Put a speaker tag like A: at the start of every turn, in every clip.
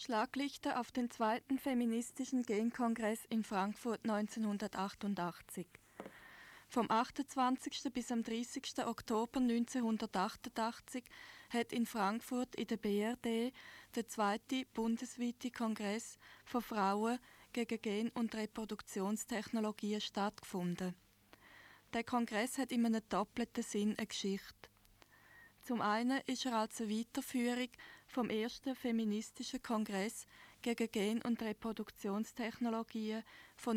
A: Schlaglichter auf den zweiten feministischen Genkongress in Frankfurt 1988. Vom 28. bis am 30. Oktober 1988 hat in Frankfurt in der BRD der zweite bundesweite Kongress von Frauen gegen Gen- und Reproduktionstechnologien stattgefunden. Der Kongress hat in einem doppelten Sinn eine Geschichte. Zum einen ist er als eine Weiterführung vom ersten feministischen Kongress gegen Gen- und Reproduktionstechnologien von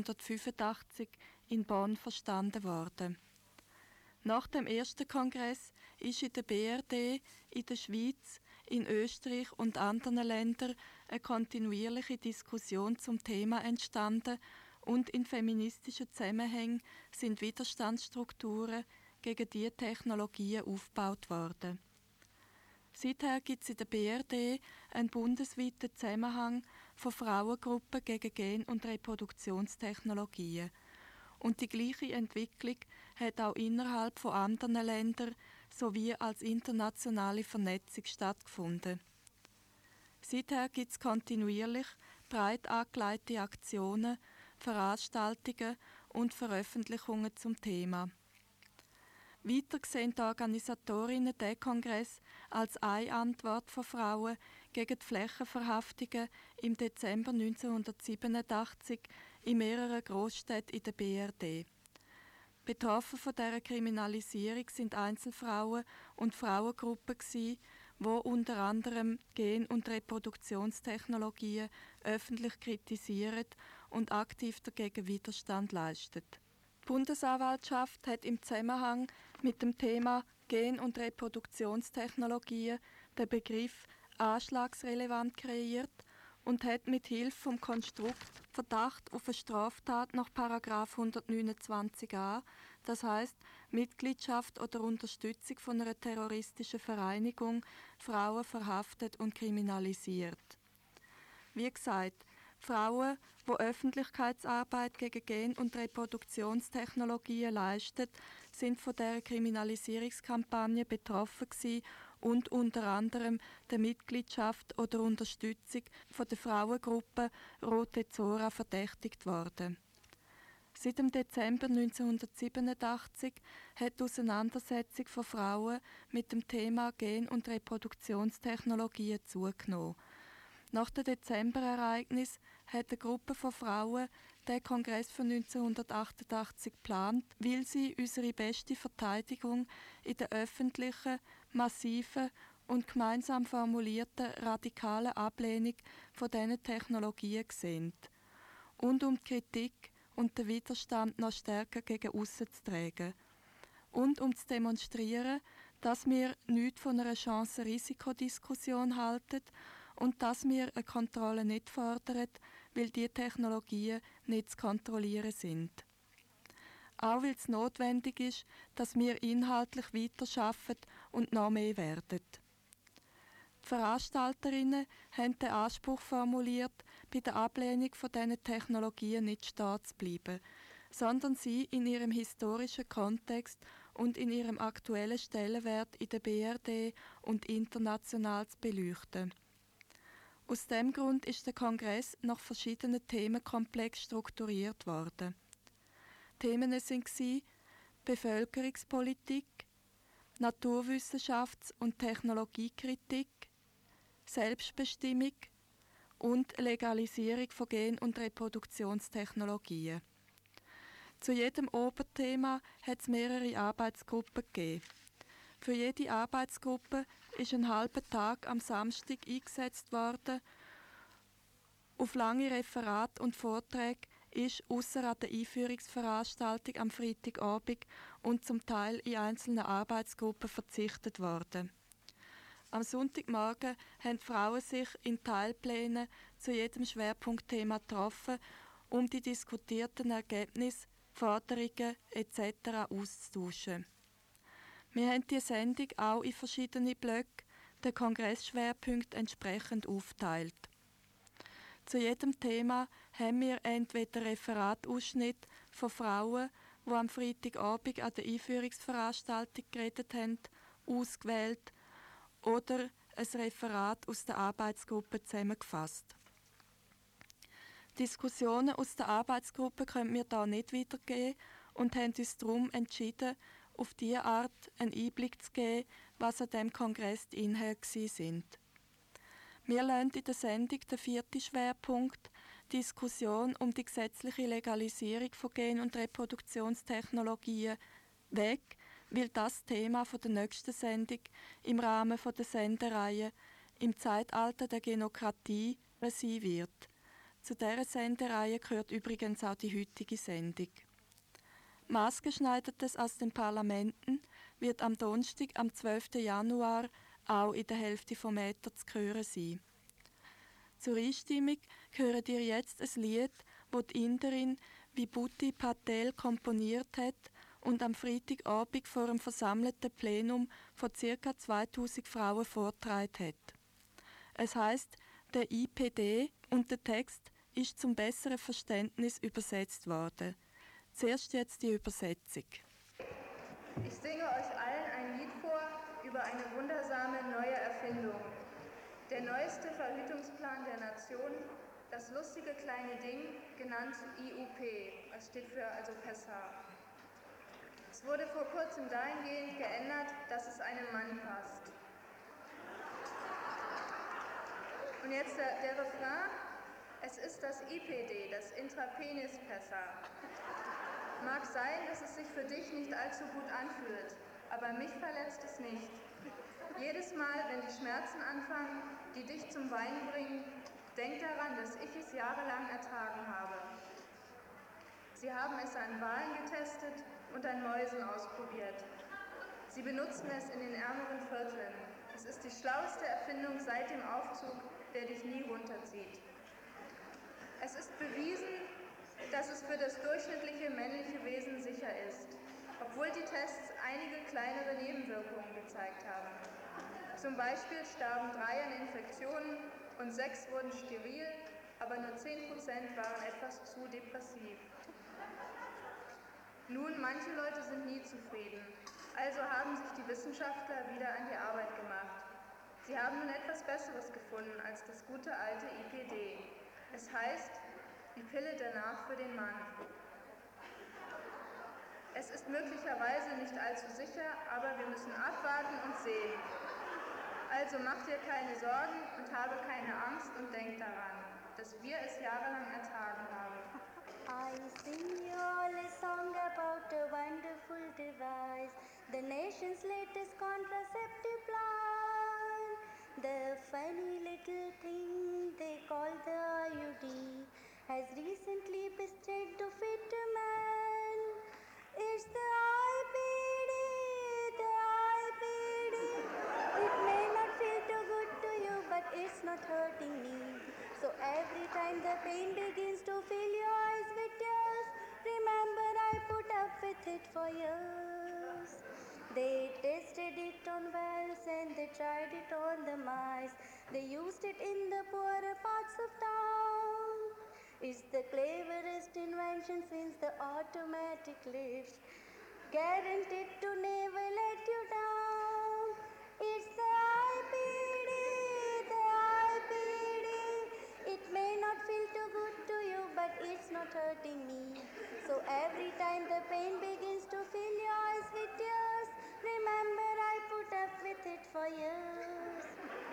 A: 1985 in Bonn verstanden worden. Nach dem ersten Kongress ist in der BRD, in der Schweiz, in Österreich und anderen Ländern eine kontinuierliche Diskussion zum Thema entstanden und in feministischen Zusammenhängen sind Widerstandsstrukturen gegen diese Technologien aufgebaut worden. Seither gibt es in der BRD einen bundesweiten Zusammenhang von Frauengruppen gegen Gen- und Reproduktionstechnologien. Und die gleiche Entwicklung hat auch innerhalb von anderen Ländern sowie als internationale Vernetzung stattgefunden. Seither gibt es kontinuierlich breit angelegte Aktionen, Veranstaltungen und Veröffentlichungen zum Thema. Weiter sehen die Organisatorinnen den Kongress als eine Antwort von Frauen gegen die Flächenverhaftungen im Dezember 1987 in mehreren Großstädten in der BRD. Betroffen von dieser Kriminalisierung sind Einzelfrauen und Frauengruppen, die unter anderem Gen- und Reproduktionstechnologien öffentlich kritisieren und aktiv dagegen Widerstand leisten. Die Bundesanwaltschaft hat im Zusammenhang mit dem Thema Gen- und Reproduktionstechnologien den Begriff anschlagsrelevant kreiert und hat mit Hilfe vom Konstrukt Verdacht auf eine Straftat nach § 129a, das heißt Mitgliedschaft oder Unterstützung von einer terroristischen Vereinigung, Frauen verhaftet und kriminalisiert. Wie gesagt, Frauen, die Öffentlichkeitsarbeit gegen Gen- und Reproduktionstechnologien leisten, sind von dieser Kriminalisierungskampagne betroffen gewesen und unter anderem der Mitgliedschaft oder Unterstützung von der Frauengruppe Rote Zora verdächtigt worden. Seit dem Dezember 1987 hat die Auseinandersetzung von Frauen mit dem Thema Gen- und Reproduktionstechnologien zugenommen. Nach dem Dezemberereignis hat eine Gruppe von Frauen den Kongress von 1988 geplant, weil sie unsere beste Verteidigung in der öffentlichen, massiven und gemeinsam formulierten radikalen Ablehnung von diesen Technologien sehen. Und um die Kritik und den Widerstand noch stärker gegen aussen zu tragen. Und um zu demonstrieren, dass wir nichts von einer Chance-Risiko-Diskussion halten und dass wir eine Kontrolle nicht fordern, weil diese Technologien nicht zu kontrollieren sind. Auch weil es notwendig ist, dass wir inhaltlich weiterarbeiten und noch mehr werden. Die Veranstalterinnen haben den Anspruch formuliert, bei der Ablehnung von diesen Technologien nicht stehen zu bleiben, sondern sie in ihrem historischen Kontext und in ihrem aktuellen Stellenwert in der BRD und international zu beleuchten. Aus diesem Grund ist der Kongress nach verschiedenen Themenkomplexen strukturiert worden. Themen waren Bevölkerungspolitik, Naturwissenschafts- und Technologiekritik, Selbstbestimmung und Legalisierung von Gen- und Reproduktionstechnologien. Zu jedem Oberthema hat es mehrere Arbeitsgruppen gegeben. Für jede Arbeitsgruppe ist ein halber Tag am Samstag eingesetzt worden. Auf lange Referate und Vorträge ist ausser an der Einführungsveranstaltung am Freitagabend und zum Teil in einzelnen Arbeitsgruppen verzichtet worden. Am Sonntagmorgen haben die Frauen sich in Teilplänen zu jedem Schwerpunktthema getroffen, um die diskutierten Ergebnisse, Forderungen etc. auszutauschen. Wir haben die Sendung auch in verschiedene Blöcke, den Kongressschwerpunkt entsprechend aufgeteilt. Zu jedem Thema haben wir entweder Referatausschnitte von Frauen, die am Freitagabend an der Einführungsveranstaltung geredet haben, ausgewählt oder ein Referat aus der Arbeitsgruppe zusammengefasst. Diskussionen aus der Arbeitsgruppe können wir da nicht wiedergeben und haben uns darum entschieden, auf diese Art einen Einblick zu geben, was an diesem Kongress die Inhalte sind. Wir lassen in der Sendung den 4. Schwerpunkt, Diskussion um die gesetzliche Legalisierung von Gen- und Reproduktionstechnologien, weg, weil das Thema der nächsten Sendung im Rahmen der Sendereihe «Im Zeitalter der Genokratie» sein wird. Zu dieser Sendereihe gehört übrigens auch die heutige Sendung. Maßgeschneidertes aus den Parlamenten wird am Donnerstag, am 12. Januar, auch in der Hälfte vom Äther zu hören sein. Zur Einstimmung hören ihr jetzt ein Lied, das die Inderin Vibhuti Patel komponiert hat und am Freitagabend vor einem versammelten Plenum von ca. 2000 Frauen vorgetragen hat. Es heisst «Der IPD» und der Text ist zum besseren Verständnis übersetzt worden. Zuerst jetzt die Übersetzung.
B: Ich singe euch allen ein Lied vor über eine wundersame neue Erfindung. Der neueste Verhütungsplan der Nation, das lustige kleine Ding, genannt IUP, das steht für also PESA. Es wurde vor kurzem dahingehend geändert, dass es einem Mann passt. Und jetzt der Refrain, es ist das IPD, das Intrapenis-PESA. Mag sein, dass es sich für dich nicht allzu gut anfühlt, aber mich verletzt es nicht. Jedes Mal, wenn die Schmerzen anfangen, die dich zum Weinen bringen, denk daran, dass ich es jahrelang ertragen habe. Sie haben es an Walen getestet und an Mäusen ausprobiert. Sie benutzen es in den ärmeren Vierteln. Es ist die schlauste Erfindung seit dem Aufzug, der dich nie runterzieht. Es ist bewiesen, dass es für das durchschnittliche männliche Wesen sicher ist, obwohl die Tests einige kleinere Nebenwirkungen gezeigt haben. Zum Beispiel starben 3 an Infektionen und 6 wurden steril, aber nur 10% waren etwas zu depressiv. Nun, manche Leute sind nie zufrieden, also haben sich die Wissenschaftler wieder an die Arbeit gemacht. Sie haben nun etwas Besseres gefunden als das gute alte IPD. Es heißt, die Pille danach für den Mann. Es ist möglicherweise nicht allzu sicher, aber wir müssen abwarten und sehen. Also mach dir keine Sorgen und habe keine Angst und denk daran, dass wir es jahrelang ertragen haben.
C: I sing you all a song about a wonderful device, the nation's latest contraceptive plan. The funny little thing they call the IUD has recently bestowed to fit a man. It's the IPD, the IPD. It may not feel too good to you, but it's not hurting me. So every time the pain begins to fill your eyes with tears, remember I put up with it for years. They tested it on whales and they tried it on the mice. They used it in the poorer parts of town. It's the cleverest invention since the automatic lift, guaranteed to never let you down. It's the IPD, the IPD. It may not feel too good to you, but it's not hurting me. So every time the pain begins to fill your eyes with tears, remember I put up with it for years.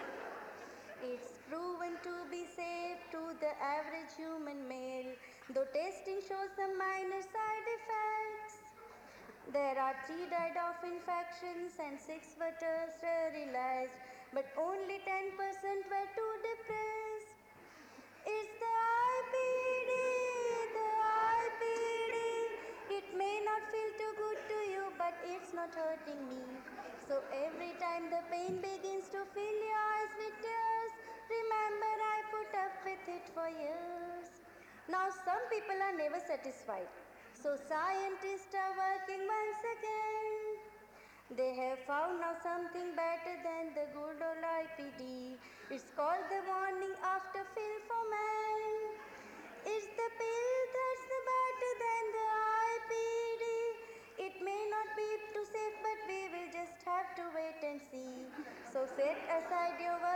C: It's proven to be safe to the average human male, though testing shows some minor side effects. There are 3 died of infections and 6 were sterilized, but only 10% were too depressed. It's the IPD, the IPD. It may not feel too good to you, but it's not hurting me. So every time the pain begins to fill your eyes with tears, remember I put up with it for years. Now some people are never satisfied, so scientists are working once again. They have found now something better than the good old IPD. It's called the morning after pill for men. It's the pill that's better than the IPD. It may not be too safe, but we will just have to wait and see. So set aside your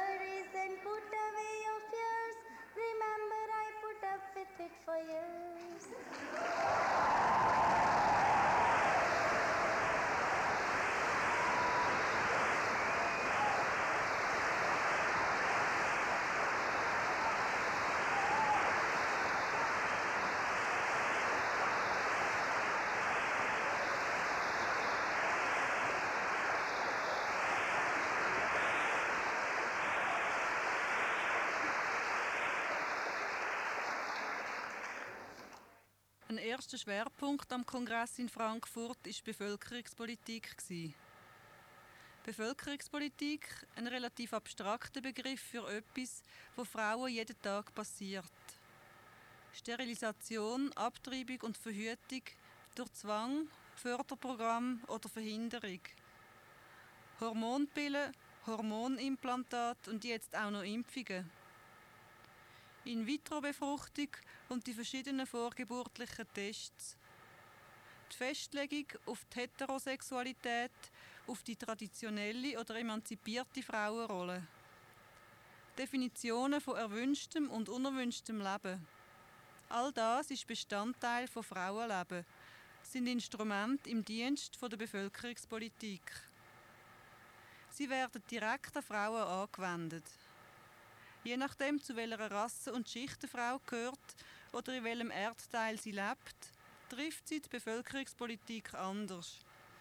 D: erster Schwerpunkt am Kongress in Frankfurt war die Bevölkerungspolitik. Bevölkerungspolitik, ein relativ abstrakter Begriff für etwas, was Frauen jeden Tag passiert. Sterilisation, Abtreibung und Verhütung durch Zwang, Förderprogramm oder Verhinderung. Hormonpillen, Hormonimplantat und jetzt auch noch Impfungen. In-vitro-Befruchtung und die verschiedenen vorgeburtlichen Tests. Die Festlegung auf die Heterosexualität, auf die traditionelle oder emanzipierte Frauenrolle. Definitionen von erwünschtem und unerwünschtem Leben. All das ist Bestandteil von Frauenleben, sind Instrumente im Dienst der Bevölkerungspolitik. Sie werden direkt an Frauen angewendet. Je nachdem, zu welcher Rasse und Schicht eine Frau gehört oder in welchem Erdteil sie lebt, trifft sie die Bevölkerungspolitik anders.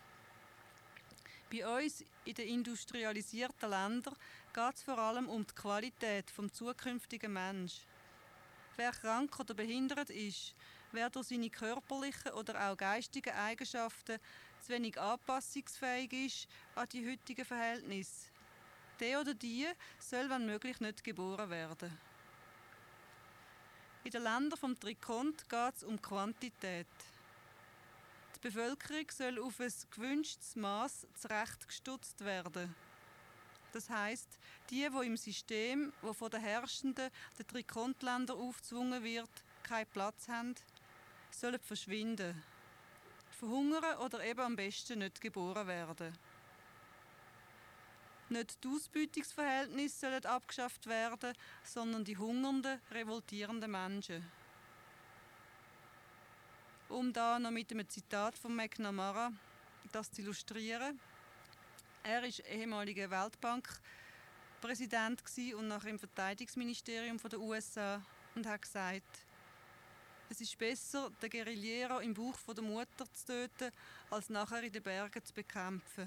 D: Bei uns in den industrialisierten Ländern geht es vor allem um die Qualität des zukünftigen Menschen. Wer krank oder behindert ist, wer durch seine körperlichen oder auch geistigen Eigenschaften zu wenig anpassungsfähig ist an die heutigen Verhältnisse, der oder die soll, wenn möglich, nicht geboren werden. In den Ländern vom Trikont geht es um Quantität. Die Bevölkerung soll auf ein gewünschtes Maß zurechtgestutzt werden. Das heisst, die im System, wo von den Herrschenden den Trikontländern aufgezwungen wird, keinen Platz haben, sollen verschwinden, verhungern oder eben am besten nicht geboren werden. Nicht die Ausbeutungsverhältnisse sollen abgeschafft werden, sondern die hungernden, revoltierenden Menschen. Um da noch mit einem Zitat von McNamara das zu illustrieren. Er war ehemaliger Weltbankpräsident und nachher im Verteidigungsministerium der USA und hat gesagt, es ist besser, den Guerillero im Bauch der Mutter zu töten, als nachher in den Bergen zu bekämpfen.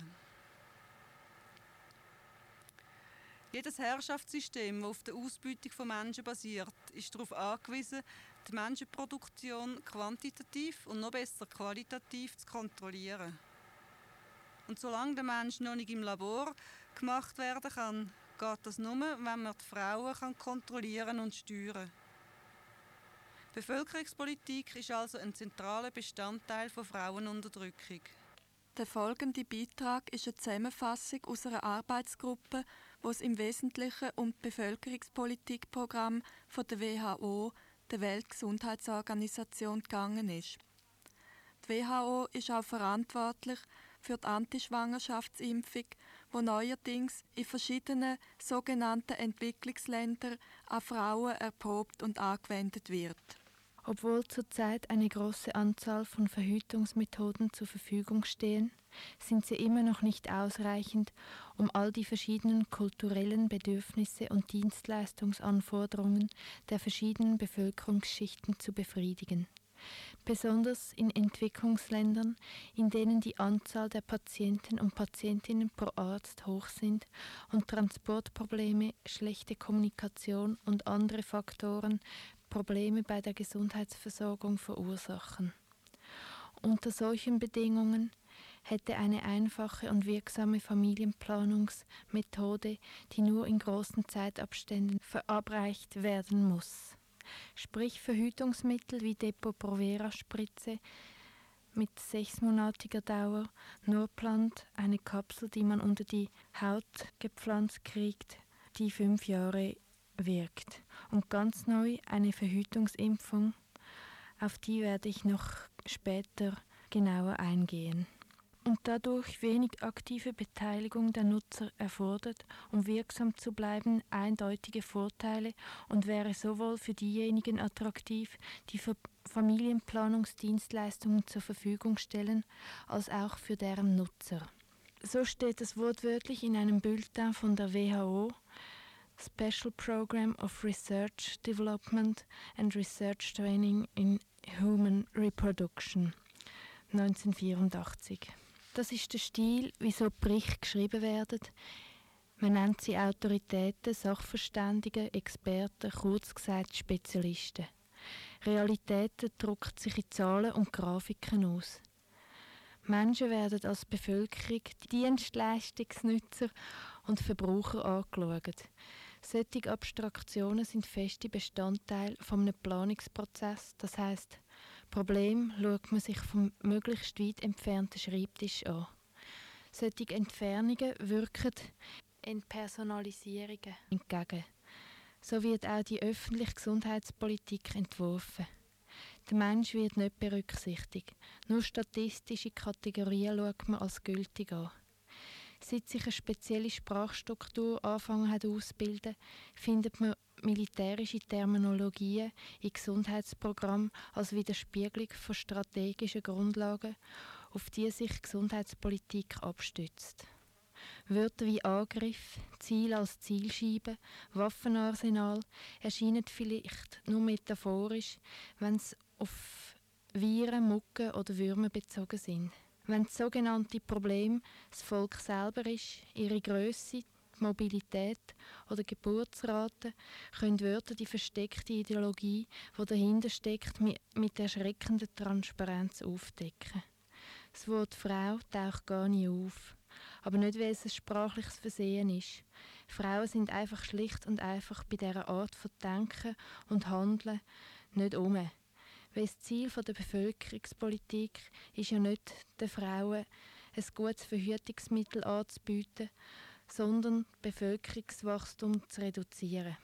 D: Jedes Herrschaftssystem, das auf der Ausbeutung von Menschen basiert, ist darauf angewiesen, die Menschenproduktion quantitativ und noch besser qualitativ zu kontrollieren. Und solange der Mensch noch nicht im Labor gemacht werden kann, geht das nur, wenn man die Frauen kontrollieren und steuern kann. Bevölkerungspolitik ist also ein zentraler Bestandteil von Frauenunterdrückung.
A: Der folgende Beitrag ist eine Zusammenfassung aus einer Arbeitsgruppe, wo es im Wesentlichen um das Bevölkerungspolitikprogramm von der WHO, der Weltgesundheitsorganisation, gegangen ist. Die WHO ist auch verantwortlich für die Antischwangerschaftsimpfung, die neuerdings in verschiedenen sogenannten Entwicklungsländern an Frauen erprobt und angewendet wird.
E: Obwohl zurzeit eine große Anzahl von Verhütungsmethoden zur Verfügung stehen, sind sie immer noch nicht ausreichend, um all die verschiedenen kulturellen Bedürfnisse und Dienstleistungsanforderungen der verschiedenen Bevölkerungsschichten zu befriedigen. Besonders in Entwicklungsländern, in denen die Anzahl der Patienten und Patientinnen pro Arzt hoch sind und Transportprobleme, schlechte Kommunikation und andere Faktoren Probleme bei der Gesundheitsversorgung verursachen. Unter solchen Bedingungen hätte eine einfache und wirksame Familienplanungsmethode, die nur in großen Zeitabständen verabreicht werden muss, sprich Verhütungsmittel wie Depo-Provera-Spritze mit 6-monatiger Dauer, Norplant, eine Kapsel, die man unter die Haut gepflanzt kriegt, die 5 Jahre wirkt. Und ganz neu eine Verhütungsimpfung, auf die werde ich noch später genauer eingehen. Und dadurch wenig aktive Beteiligung der Nutzer erfordert, um wirksam zu bleiben, eindeutige Vorteile und wäre sowohl für diejenigen attraktiv, die für Familienplanungsdienstleistungen zur Verfügung stellen, als auch für deren Nutzer. So steht es wortwörtlich in einem Bulletin von der WHO, Special Program of Research Development and Research Training in Human Reproduction, 1984. Das ist der Stil, wie so Berichte geschrieben werden. Man nennt sie Autoritäten, Sachverständige, Experten, kurz gesagt Spezialisten. Realität drückt sich in Zahlen und Grafiken aus. Menschen werden als Bevölkerung, Dienstleistungsnutzer und Verbraucher angeschaut. Solche Abstraktionen sind feste Bestandteil eines Planungsprozesses, das heisst, Problem schaut man sich vom möglichst weit entfernten Schreibtisch an. Solche Entfernungen wirken Entpersonalisierungen entgegen. So wird auch die öffentliche Gesundheitspolitik entworfen. Der Mensch wird nicht berücksichtigt. Nur statistische Kategorien schaut man als gültig an. Seit sich eine spezielle Sprachstruktur angefangen hat auszubilden, findet man militärische Terminologien in Gesundheitsprogrammen als Widerspiegelung von strategischen Grundlagen, auf die sich Gesundheitspolitik abstützt. Wörter wie Angriff, Ziel als Zielscheibe, Waffenarsenal erscheinen vielleicht nur metaphorisch, wenn sie auf Viren, Mucken oder Würmer bezogen sind. Wenn das sogenannte Problem das Volk selber ist, ihre Grösse, die Mobilität oder Geburtsrate, können Wörter die versteckte Ideologie, die dahinter steckt, mit erschreckender Transparenz aufdecken. Das Wort Frau taucht gar nicht auf. Aber nicht, weil es ein sprachliches Versehen ist. Frauen sind einfach schlicht und einfach bei dieser Art von Denken und Handeln nicht um. Weil das Ziel der Bevölkerungspolitik ist ja nicht, den Frauen ein gutes Verhütungsmittel anzubieten, sondern Bevölkerungswachstum zu reduzieren.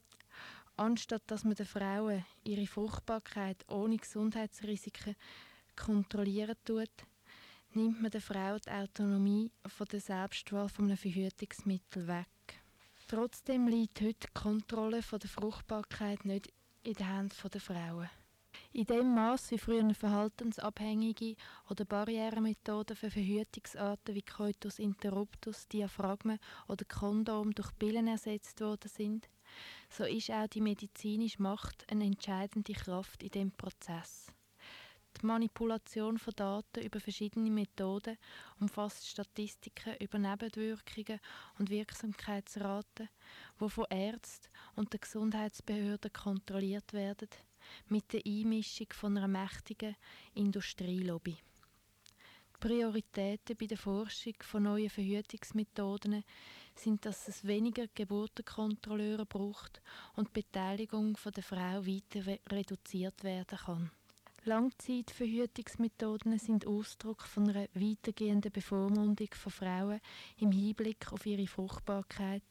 E: Anstatt dass man den Frauen ihre Fruchtbarkeit ohne Gesundheitsrisiken kontrollieren tut, nimmt man der Frau die Autonomie von der Selbstwahl von einem Verhütungsmittel weg. Trotzdem liegt heute die Kontrolle der Fruchtbarkeit nicht in den Händen der Frauen. In dem Maß, wie früher verhaltensabhängige oder Barrieremethoden für Verhütungsarten wie Coitus interruptus, Diaphragmen oder Kondom durch Pillen ersetzt worden sind, so ist auch die medizinische Macht eine entscheidende Kraft in diesem Prozess. Die Manipulation von Daten über verschiedene Methoden umfasst Statistiken über Nebenwirkungen und Wirksamkeitsraten, die von Ärzten und den Gesundheitsbehörden kontrolliert werden, mit der Einmischung von einer mächtigen Industrielobby. Die Prioritäten bei der Forschung von neuen Verhütungsmethoden sind, dass es weniger Geburtenkontrolleure braucht und die Beteiligung der Frau weiter reduziert werden kann. Langzeitverhütungsmethoden sind Ausdruck von einer weitergehenden Bevormundung von Frauen im Hinblick auf ihre Fruchtbarkeit,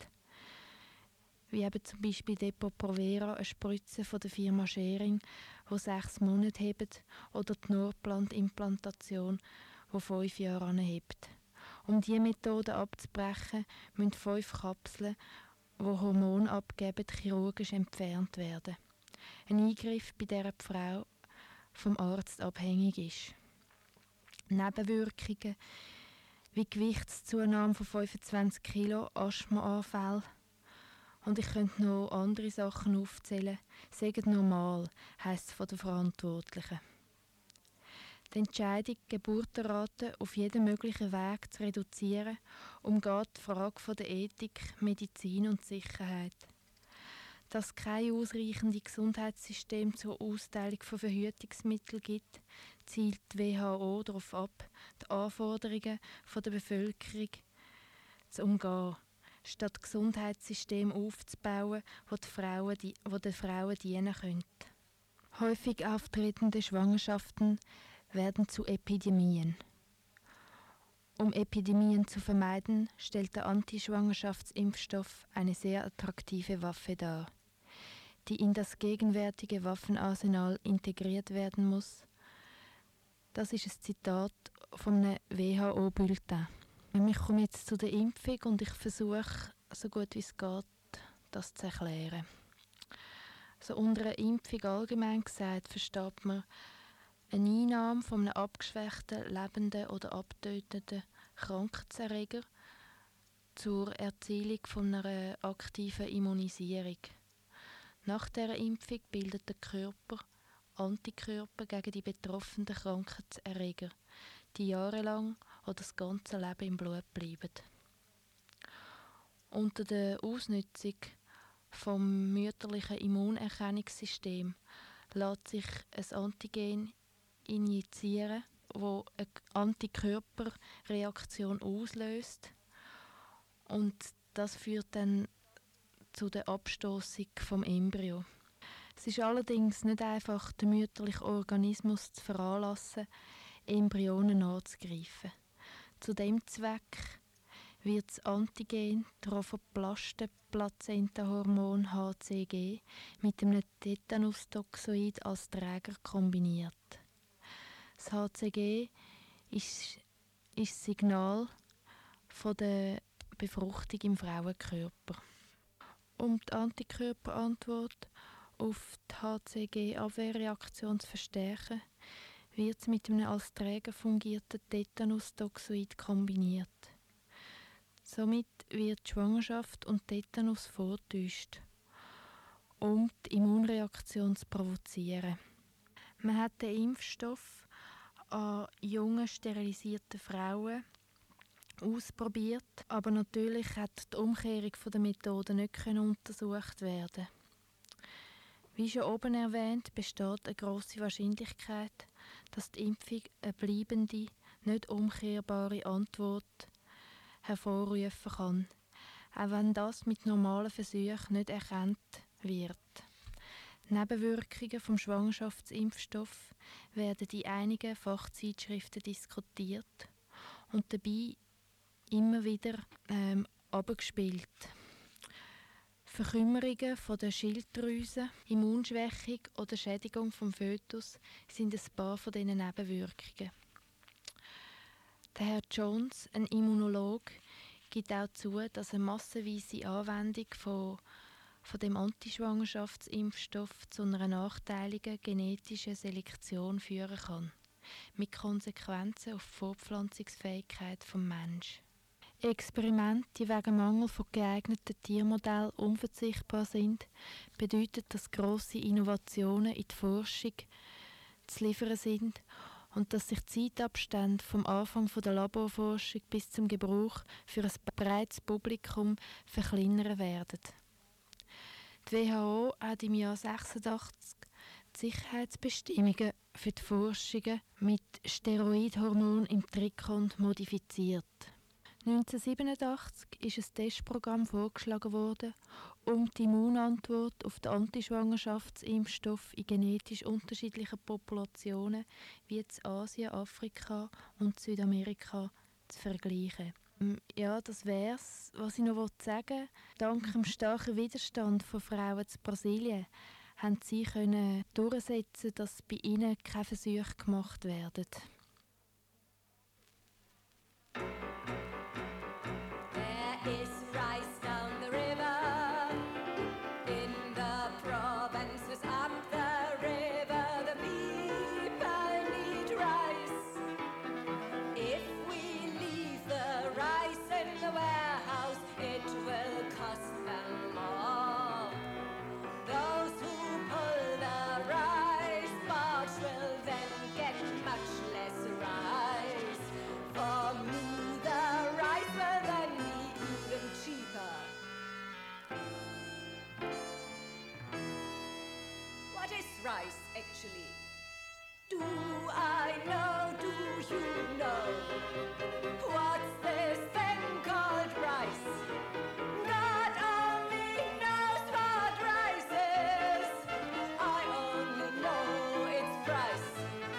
E: wie eben zum Beispiel Depo-Provera, eine Spritze von der Firma Schering, die 6 Monate hebt, oder die Norplant-Implantation, die 5 Jahre anhebt. Um diese Methode abzubrechen, müssen 5 Kapseln, die Hormone abgeben, chirurgisch entfernt werden. Ein Eingriff, bei der die Frau vom Arzt abhängig ist. Nebenwirkungen wie Gewichtszunahme von 25 Kilo, Asthmaanfälle und ich könnte noch andere Sachen aufzählen. «Seget normal», heisst es von den Verantwortlichen. Die Entscheidung, die Geburtenrate auf jeden möglichen Weg zu reduzieren, umgeht die Frage der Ethik, Medizin und Sicherheit. Dass es kein ausreichendes Gesundheitssystem zur Austeilung von Verhütungsmitteln gibt, zielt die WHO darauf ab, die Anforderungen der Bevölkerung zu umgehen, statt Gesundheitssysteme aufzubauen, die den Frauen dienen können. Häufig auftretende Schwangerschaften werden zu Epidemien. Um Epidemien zu vermeiden, stellt der Antischwangerschaftsimpfstoff eine sehr attraktive Waffe dar, die in das gegenwärtige Waffenarsenal integriert werden muss. Das ist ein Zitat von einem WHO-Bulletin. Ich komme jetzt zu der Impfung und ich versuche, so gut wie es geht, das zu erklären. Also unter einer Impfung allgemein gesagt versteht man eine Einnahme von einem abgeschwächten, lebenden oder abtötenden Krankheitserreger zur Erzielung von einer aktiven Immunisierung. Nach dieser Impfung bildet der Körper Antikörper gegen die betroffenen Krankheitserreger, die jahrelang oder das ganze Leben im Blut bleiben. Unter der Ausnutzung vom mütterlichen Immunerkennungssystem lässt sich ein Antigen injizieren, das eine Antikörperreaktion auslöst. Und das führt dann zu der Abstoßung vom Embryo. Es ist allerdings nicht einfach, den mütterlichen Organismus zu veranlassen, Embryonen anzugreifen. Zu diesem Zweck wird das Antigen Trophoplasten-Plazenta-Hormon HCG mit einem Tetanustoxoid als Träger kombiniert. Das HCG ist das Signal von der Befruchtung im Frauenkörper. Um die Antikörperantwort auf die HCG-Abwehrreaktion zu verstärken, wird es mit einem als Träger fungierten Tetanustoxoid kombiniert. Somit wird die Schwangerschaft und Tetanus vortäuscht, um die Immunreaktion zu provozieren. Man hat den Impfstoff an jungen, sterilisierten Frauen ausprobiert, aber natürlich hat die Umkehrung der Methode nicht untersucht werden. Wie schon oben erwähnt, besteht eine grosse Wahrscheinlichkeit, dass die Impfung eine bleibende, nicht umkehrbare Antwort hervorrufen kann, auch wenn das mit normalen Versuchen nicht erkannt wird. Nebenwirkungen vom Schwangerschaftsimpfstoff werden in einigen Fachzeitschriften diskutiert und dabei immer wieder abgespielt. Verkümmerungen von der Schilddrüse, Immunschwächung oder Schädigung vom Fötus sind ein paar von diesen Nebenwirkungen. Der Herr Jones, ein Immunologe, gibt auch zu, dass eine massenweise Anwendung von dem Antischwangerschaftsimpfstoff zu einer nachteiligen genetischen Selektion führen kann, mit Konsequenzen auf die Fortpflanzungsfähigkeit des Menschen. Experimente, die wegen Mangel von geeigneten Tiermodellen unverzichtbar sind, bedeutet, dass grosse Innovationen in die Forschung zu liefern sind und dass sich Zeitabstände vom Anfang der Laborforschung bis zum Gebrauch für ein breites Publikum verkleinern werden. Die WHO hat im Jahr 1986 die Sicherheitsbestimmungen für die Forschungen mit Steroidhormon im Trikont modifiziert. 1987 ist ein Testprogramm vorgeschlagen worden, um die Immunantwort auf den Antischwangerschaftsimpfstoff in genetisch unterschiedlichen Populationen wie in Asien, Afrika und Südamerika zu vergleichen. Ja, das wär's, was ich noch sagen wollte. Dank dem starken Widerstand von Frauen in Brasilien haben sie können durchsetzen, dass bei ihnen keine Versuche gemacht werden.
F: Is rice down the river in the provinces up the river. The people need rice. If we leave the rice in the warehouse, it will cost them more. Those who pull the rice box will then get much less rice. For me, the rice will then be even cheaper. What is rice actually? Do I know? Do you know? What's this thing called rice? God only knows what rice is. I only know its price.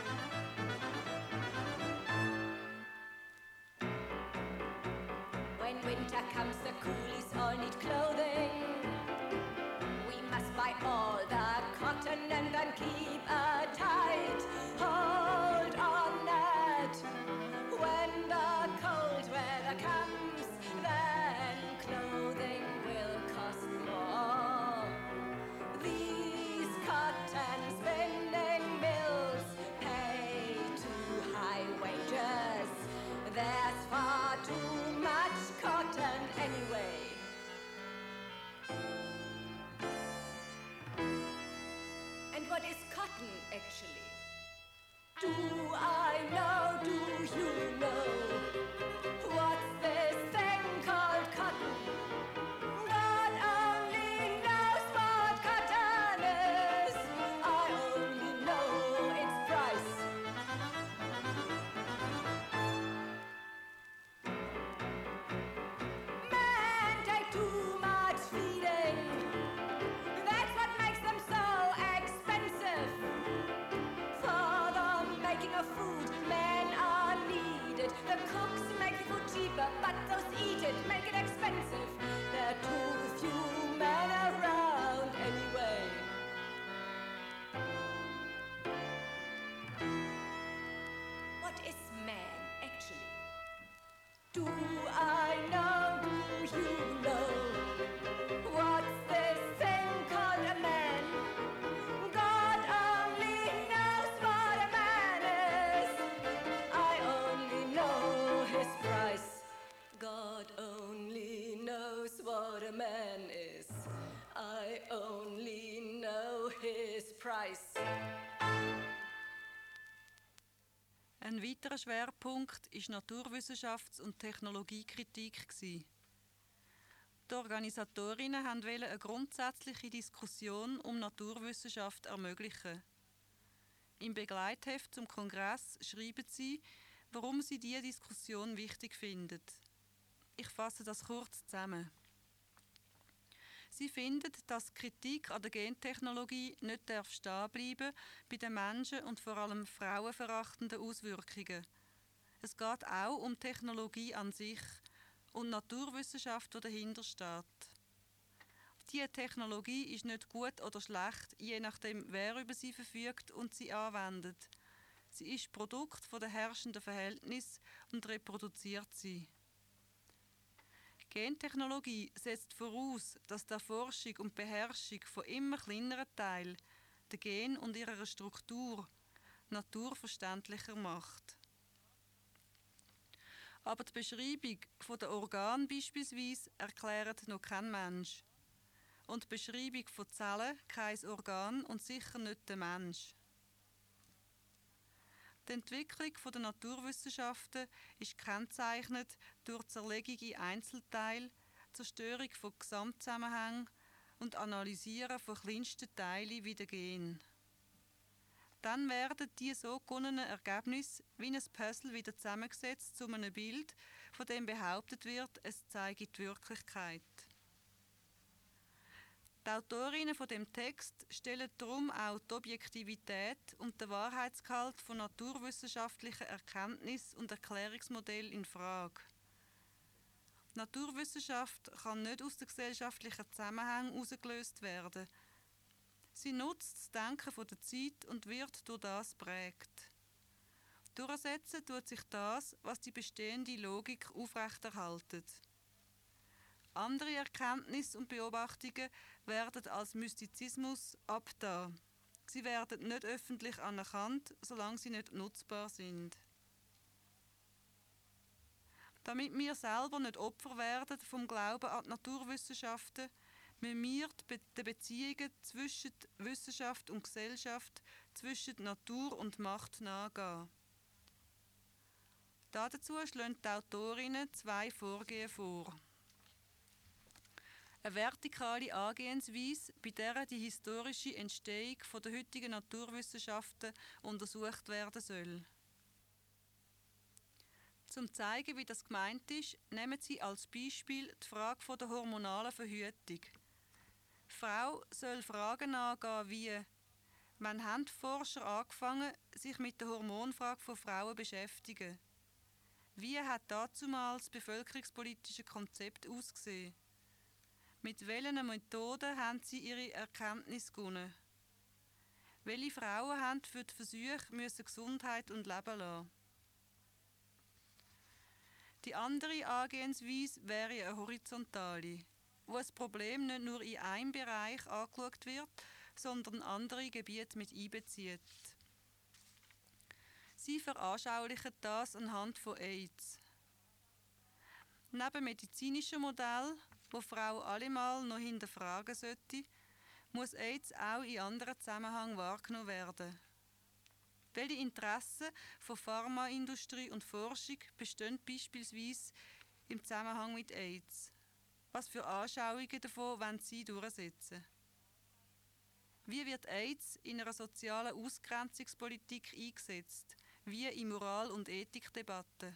F: When winter comes, the coolies all need clothing. We must buy all the cotton and then keep a tight hold on it. When the cold weather comes, then clothing will cost more. These cotton spinning mills pay too high wages. There's far too much cotton anyway. And what is cotton actually? Do I know? Do you know? What's this thing called cotton? God only knows what cotton is. I his price.
D: Ein weiterer Schwerpunkt war Naturwissenschafts- und Technologiekritik. Die Organisatorinnen wollten eine grundsätzliche Diskussion um Naturwissenschaft ermöglichen. Im Begleitheft zum Kongress schreiben sie, warum sie diese Diskussion wichtig finden. Ich fasse das kurz zusammen. Sie finden, dass die Kritik an der Gentechnologie nicht stehen bleiben bei den Menschen und vor allem frauenverachtenden Auswirkungen. Es geht auch um Technologie an sich und Naturwissenschaft, die dahinter steht. Diese Technologie ist nicht gut oder schlecht, je nachdem, wer über sie verfügt und sie anwendet. Sie ist Produkt der herrschenden Verhältnisse und reproduziert sie. Gentechnologie setzt voraus, dass die Erforschung und Beherrschung von immer kleineren Teilen, den Gen und ihrer Struktur, Natur verständlicher macht. Aber die Beschreibung der Organe beispielsweise erklärt noch kein Mensch. Und die Beschreibung von Zellen kein Organ und sicher nicht der Mensch. Die Entwicklung der Naturwissenschaften ist gekennzeichnet durch Zerlegung in Einzelteile, Zerstörung von Gesamtzusammenhängen und Analysieren von kleinsten Teilen wie den Genen. Dann werden die so gewonnenen Ergebnisse wie ein Puzzle wieder zusammengesetzt zu einem Bild, von dem behauptet wird, es zeige die Wirklichkeit. Die Autorinnen von dem Text stellen darum auch die Objektivität und den Wahrheitsgehalt von naturwissenschaftlichen Erkenntnis- und Erklärungsmodellen in Frage. Die Naturwissenschaft kann nicht aus den gesellschaftlichen Zusammenhängen herausgelöst werden. Sie nutzt das Denken der Zeit und wird durch das geprägt. Durchsetzen tut sich das, was die bestehende Logik aufrechterhaltet. Andere Erkenntnisse und Beobachtungen werden als Mystizismus abgetan. Sie werden nicht öffentlich anerkannt, solange sie nicht nutzbar sind. Damit wir selber nicht Opfer werden vom Glauben an die Naturwissenschaften, müssen wir den Beziehungen zwischen Wissenschaft und Gesellschaft, zwischen Natur und Macht nachgehen. Dazu schlagen die Autorinnen zwei Vorgehen vor. Eine vertikale Angehensweise, bei der die historische Entstehung der heutigen Naturwissenschaften untersucht werden soll. Zum zu zeigen, wie das gemeint ist, nehmen Sie als Beispiel die Frage der hormonalen Verhütung. Die Frau soll Fragen angehen wie: Wann haben die Forscher angefangen, sich mit der Hormonfrage von Frauen zu beschäftigen? Wie hat dazumals das bevölkerungspolitische Konzept ausgesehen? Mit welchen Methoden haben sie ihre Erkenntnis gewonnen? Welche Frauen haben für die Versuche Gesundheit und Leben lassen? Die andere Angehensweise wäre eine horizontale, wo das Problem nicht nur in einem Bereich angeschaut wird, sondern andere Gebiete mit einbezieht. Sie veranschaulichen das anhand von AIDS. Neben medizinischen Modellen, wo Frau allemal noch hinterfragen sollte, muss AIDS auch in anderen Zusammenhängen wahrgenommen werden. Welche Interessen von Pharmaindustrie und Forschung bestehen beispielsweise im Zusammenhang mit AIDS? Was für Anschauungen davon wollen Sie durchsetzen? Wie wird AIDS in einer sozialen Ausgrenzungspolitik eingesetzt, wie in Moral- und Ethikdebatten?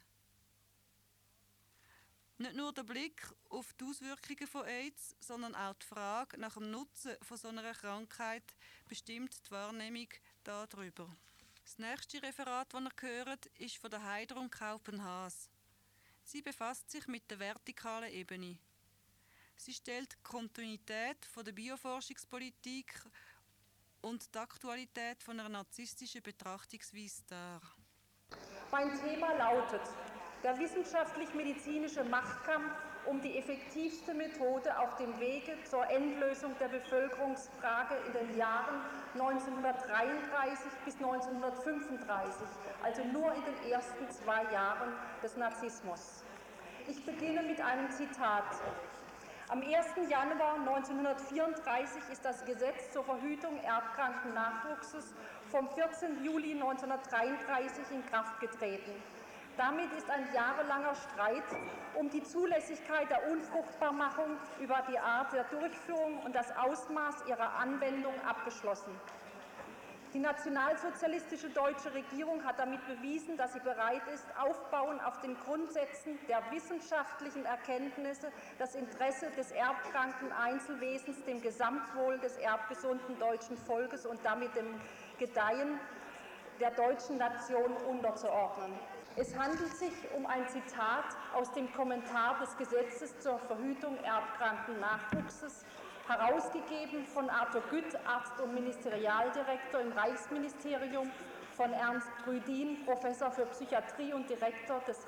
D: Nicht nur der Blick auf die Auswirkungen von AIDS, sondern auch die Frage nach dem Nutzen von so einer Krankheit bestimmt die Wahrnehmung darüber. Das nächste Referat, das ihr hört, ist von der Heidrun Kaupen-Haas. Sie befasst sich mit der vertikalen Ebene. Sie stellt die Kontinuität der Bioforschungspolitik und die Aktualität von einer narzisstischen Betrachtungsweise dar.
G: Mein Thema lautet: Der wissenschaftlich-medizinische Machtkampf um die effektivste Methode auf dem Wege zur Endlösung der Bevölkerungsfrage in den Jahren 1933 bis 1935, also nur in den ersten 2 Jahren des Nazismus. Ich beginne mit einem Zitat. Am 1. Januar 1934 ist das Gesetz zur Verhütung erbkranken Nachwuchses vom 14. Juli 1933 in Kraft getreten. Damit ist ein jahrelanger Streit um die Zulässigkeit der Unfruchtbarmachung über die Art der Durchführung und das Ausmaß ihrer Anwendung abgeschlossen. Die nationalsozialistische deutsche Regierung hat damit bewiesen, dass sie bereit ist, aufbauend auf den Grundsätzen der wissenschaftlichen Erkenntnisse das Interesse des erbkranken Einzelwesens dem Gesamtwohl des erbgesunden deutschen Volkes und damit dem Gedeihen der deutschen Nation unterzuordnen. Es handelt sich um ein Zitat aus dem Kommentar des Gesetzes zur Verhütung erbkranken Nachwuchses, herausgegeben von Arthur Gütt, Arzt und Ministerialdirektor im Reichsministerium, von Ernst Rüdin, Professor für Psychiatrie und Direktor des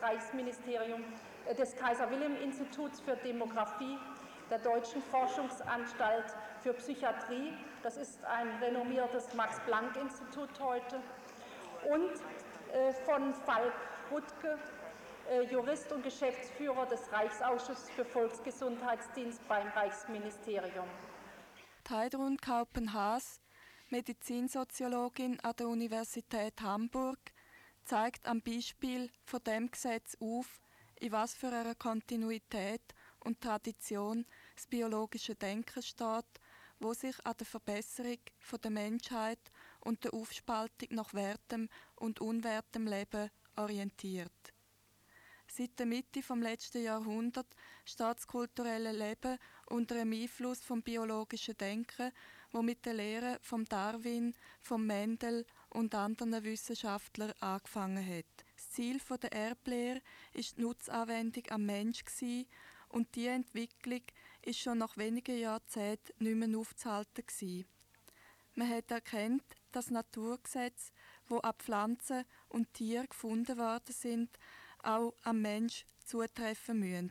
G: des Kaiser-Wilhelm-Instituts für Demographie der Deutschen Forschungsanstalt für Psychiatrie, das ist ein renommiertes Max-Planck-Institut heute, und von Falk Wuttke, Jurist und Geschäftsführer des Reichsausschusses für Volksgesundheitsdienst beim Reichsministerium.
A: Heidrun Kaupen-Haas, Medizinsoziologin an der Universität Hamburg, zeigt am Beispiel von dem Gesetz auf, in was für einer Kontinuität und Tradition das biologische Denken steht, wo sich an der Verbesserung der Menschheit und der Aufspaltung nach wertem und unwertem Leben orientiert. Seit der Mitte des letzten Jahrhunderts steht das kulturelle Leben unter dem Einfluss vom biologischen Denken, wo mit der Lehre von Darwin, von Mendel und anderen Wissenschaftlern angefangen hat. Das Ziel der Erblehre ist die Nutzanwendung am Mensch und die Entwicklung ist schon nach wenigen Jahrzehnten nicht mehr aufzuhalten gewesen. Man hat erkannt, dass Naturgesetze, die an Pflanzen und Tieren gefunden worden sind, auch am Mensch zutreffen müssen.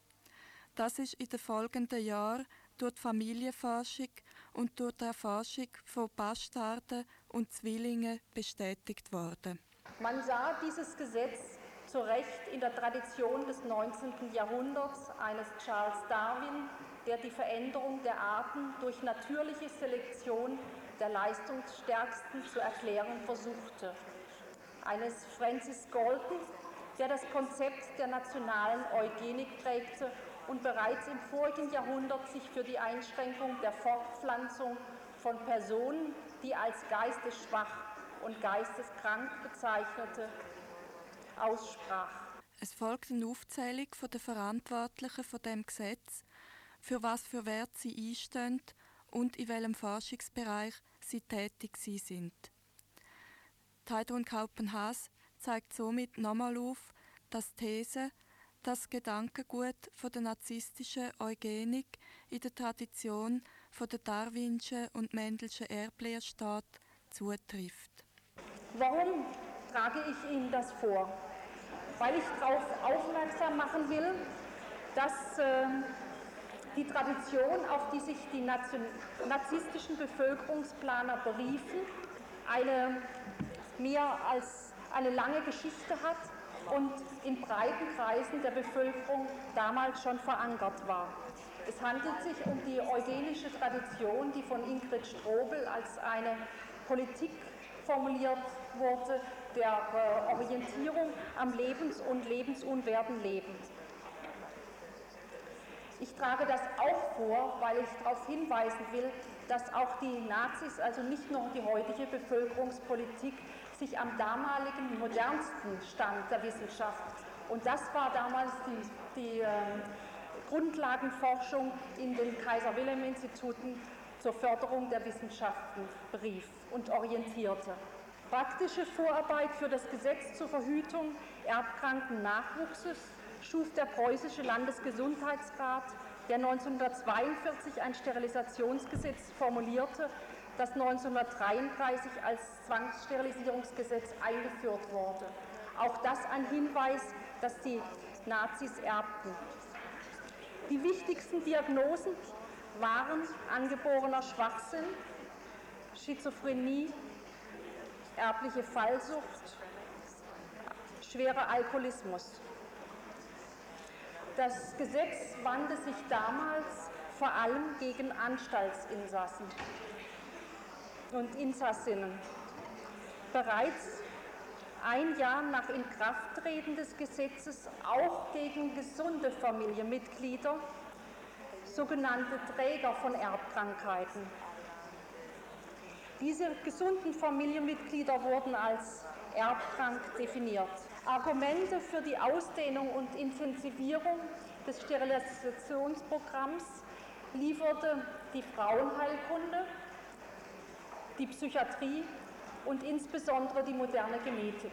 A: Das ist in den folgenden Jahren durch die Familienforschung und durch die Erforschung von Bastarden und Zwillingen bestätigt worden.
G: Man sah dieses Gesetz zu Recht in der Tradition des 19. Jahrhunderts eines Charles Darwin, der die Veränderung der Arten durch natürliche Selektion der leistungsstärksten zu erklären versuchte. Eines Francis Galton, der das Konzept der nationalen Eugenik prägte und bereits im vorigen Jahrhundert sich für die Einschränkung der Fortpflanzung von Personen, die als geistesschwach und geisteskrank bezeichnete, aussprach.
A: Es folgt eine Aufzählung der Verantwortlichen von dem Gesetz, für was für Wert sie einstehen und in welchem Forschungsbereich sie tätig sind. Heidrun Kaupen-Haas zeigt somit nochmal auf, dass die These, dass das Gedankengut von der narzisstischen Eugenik in der Tradition von der darwinschen und mendelschen Erblehre steht, zutrifft.
G: Warum trage ich Ihnen das vor? Weil ich darauf aufmerksam machen will, dass die Tradition, auf die sich die narzisstischen Bevölkerungsplaner beriefen, eine mehr als eine lange Geschichte hat und in breiten Kreisen der Bevölkerung damals schon verankert war. Es handelt sich um die eugenische Tradition, die von Ingrid Strobel als eine Politik formuliert wurde, der Orientierung am lebens- und lebensunwerten Leben. Ich trage das auch vor, weil ich darauf hinweisen will, dass auch die Nazis, also nicht nur die heutige Bevölkerungspolitik, sich am damaligen modernsten Stand der Wissenschaft, und das war damals die Grundlagenforschung in den Kaiser-Wilhelm-Instituten zur Förderung der Wissenschaften, berief und orientierte. Praktische Vorarbeit für das Gesetz zur Verhütung erbkranken Nachwuchses schuf der preußische Landesgesundheitsrat, der 1942 ein Sterilisationsgesetz formulierte, das 1933 als Zwangssterilisierungsgesetz eingeführt wurde. Auch das ein Hinweis, dass die Nazis erbten. Die wichtigsten Diagnosen waren angeborener Schwachsinn, Schizophrenie, erbliche Fallsucht, schwerer Alkoholismus. Das Gesetz wandte sich damals vor allem gegen Anstaltsinsassen und Insassinnen. Bereits ein Jahr nach Inkrafttreten des Gesetzes auch gegen gesunde Familienmitglieder, sogenannte Träger von Erbkrankheiten. Diese gesunden Familienmitglieder wurden als erbkrank definiert. Argumente für die Ausdehnung und Intensivierung des Sterilisationsprogramms lieferte die Frauenheilkunde, die Psychiatrie und insbesondere die moderne Genetik.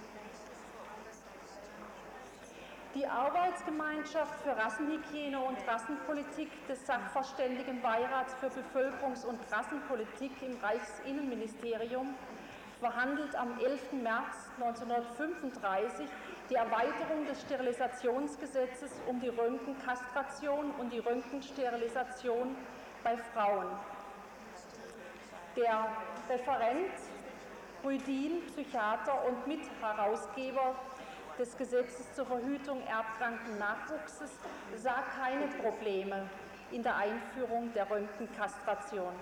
G: Die Arbeitsgemeinschaft für Rassenhygiene und Rassenpolitik des Sachverständigenbeirats für Bevölkerungs- und Rassenpolitik im Reichsinnenministerium verhandelt am 11. März 1935 die Erweiterung des Sterilisationsgesetzes um die Röntgenkastration und die Röntgensterilisation bei Frauen. Der Referent Rüdin, Psychiater und Mitherausgeber des Gesetzes zur Verhütung erbkranken Nachwuchses, sah keine Probleme in der Einführung der Röntgenkastration.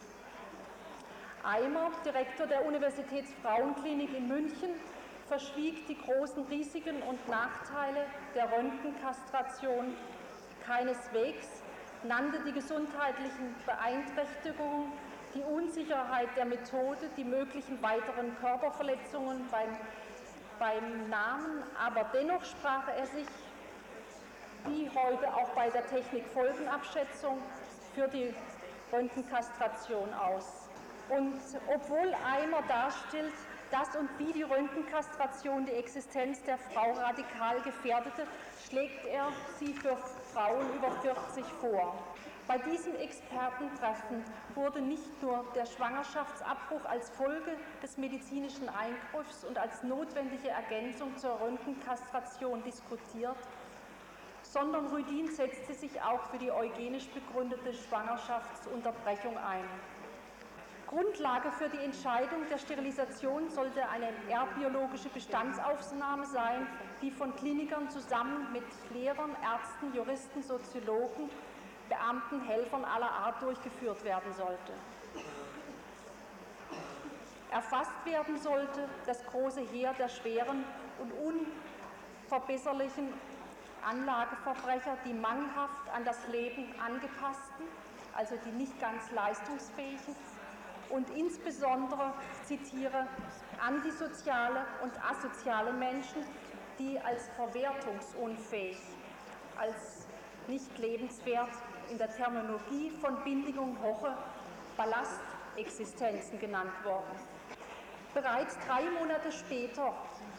G: Eimer, Direktor der Universitätsfrauenklinik in München, verschwieg die großen Risiken und Nachteile der Röntgenkastration keineswegs, nannte die gesundheitlichen Beeinträchtigungen, die Unsicherheit der Methode, die möglichen weiteren Körperverletzungen beim Namen, aber dennoch sprach er sich, wie heute auch bei der Technikfolgenabschätzung, für die Röntgenkastration aus. Und obwohl Eimer darstellt, dass und wie die Röntgenkastration die Existenz der Frau radikal gefährdete, schlägt er sie für Frauen über 40 vor. Bei diesem Expertentreffen wurde nicht nur der Schwangerschaftsabbruch als Folge des medizinischen Eingriffs und als notwendige Ergänzung zur Röntgenkastration diskutiert, sondern Rüdin setzte sich auch für die eugenisch begründete Schwangerschaftsunterbrechung ein. Grundlage für die Entscheidung der Sterilisation sollte eine erbbiologische Bestandsaufnahme sein, die von Klinikern zusammen mit Lehrern, Ärzten, Juristen, Soziologen, Beamten, Helfern aller Art durchgeführt werden sollte. Erfasst werden sollte das große Heer der schweren und unverbesserlichen Anlageverbrecher, die mangelhaft an das Leben angepassten, also die nicht ganz leistungsfähigen, und insbesondere, ich zitiere, antisoziale und asoziale Menschen, die als verwertungsunfähig, als nicht lebenswert in der Terminologie von Bindigung Hoche Ballastexistenzen genannt worden. Bereits 3 Monate später,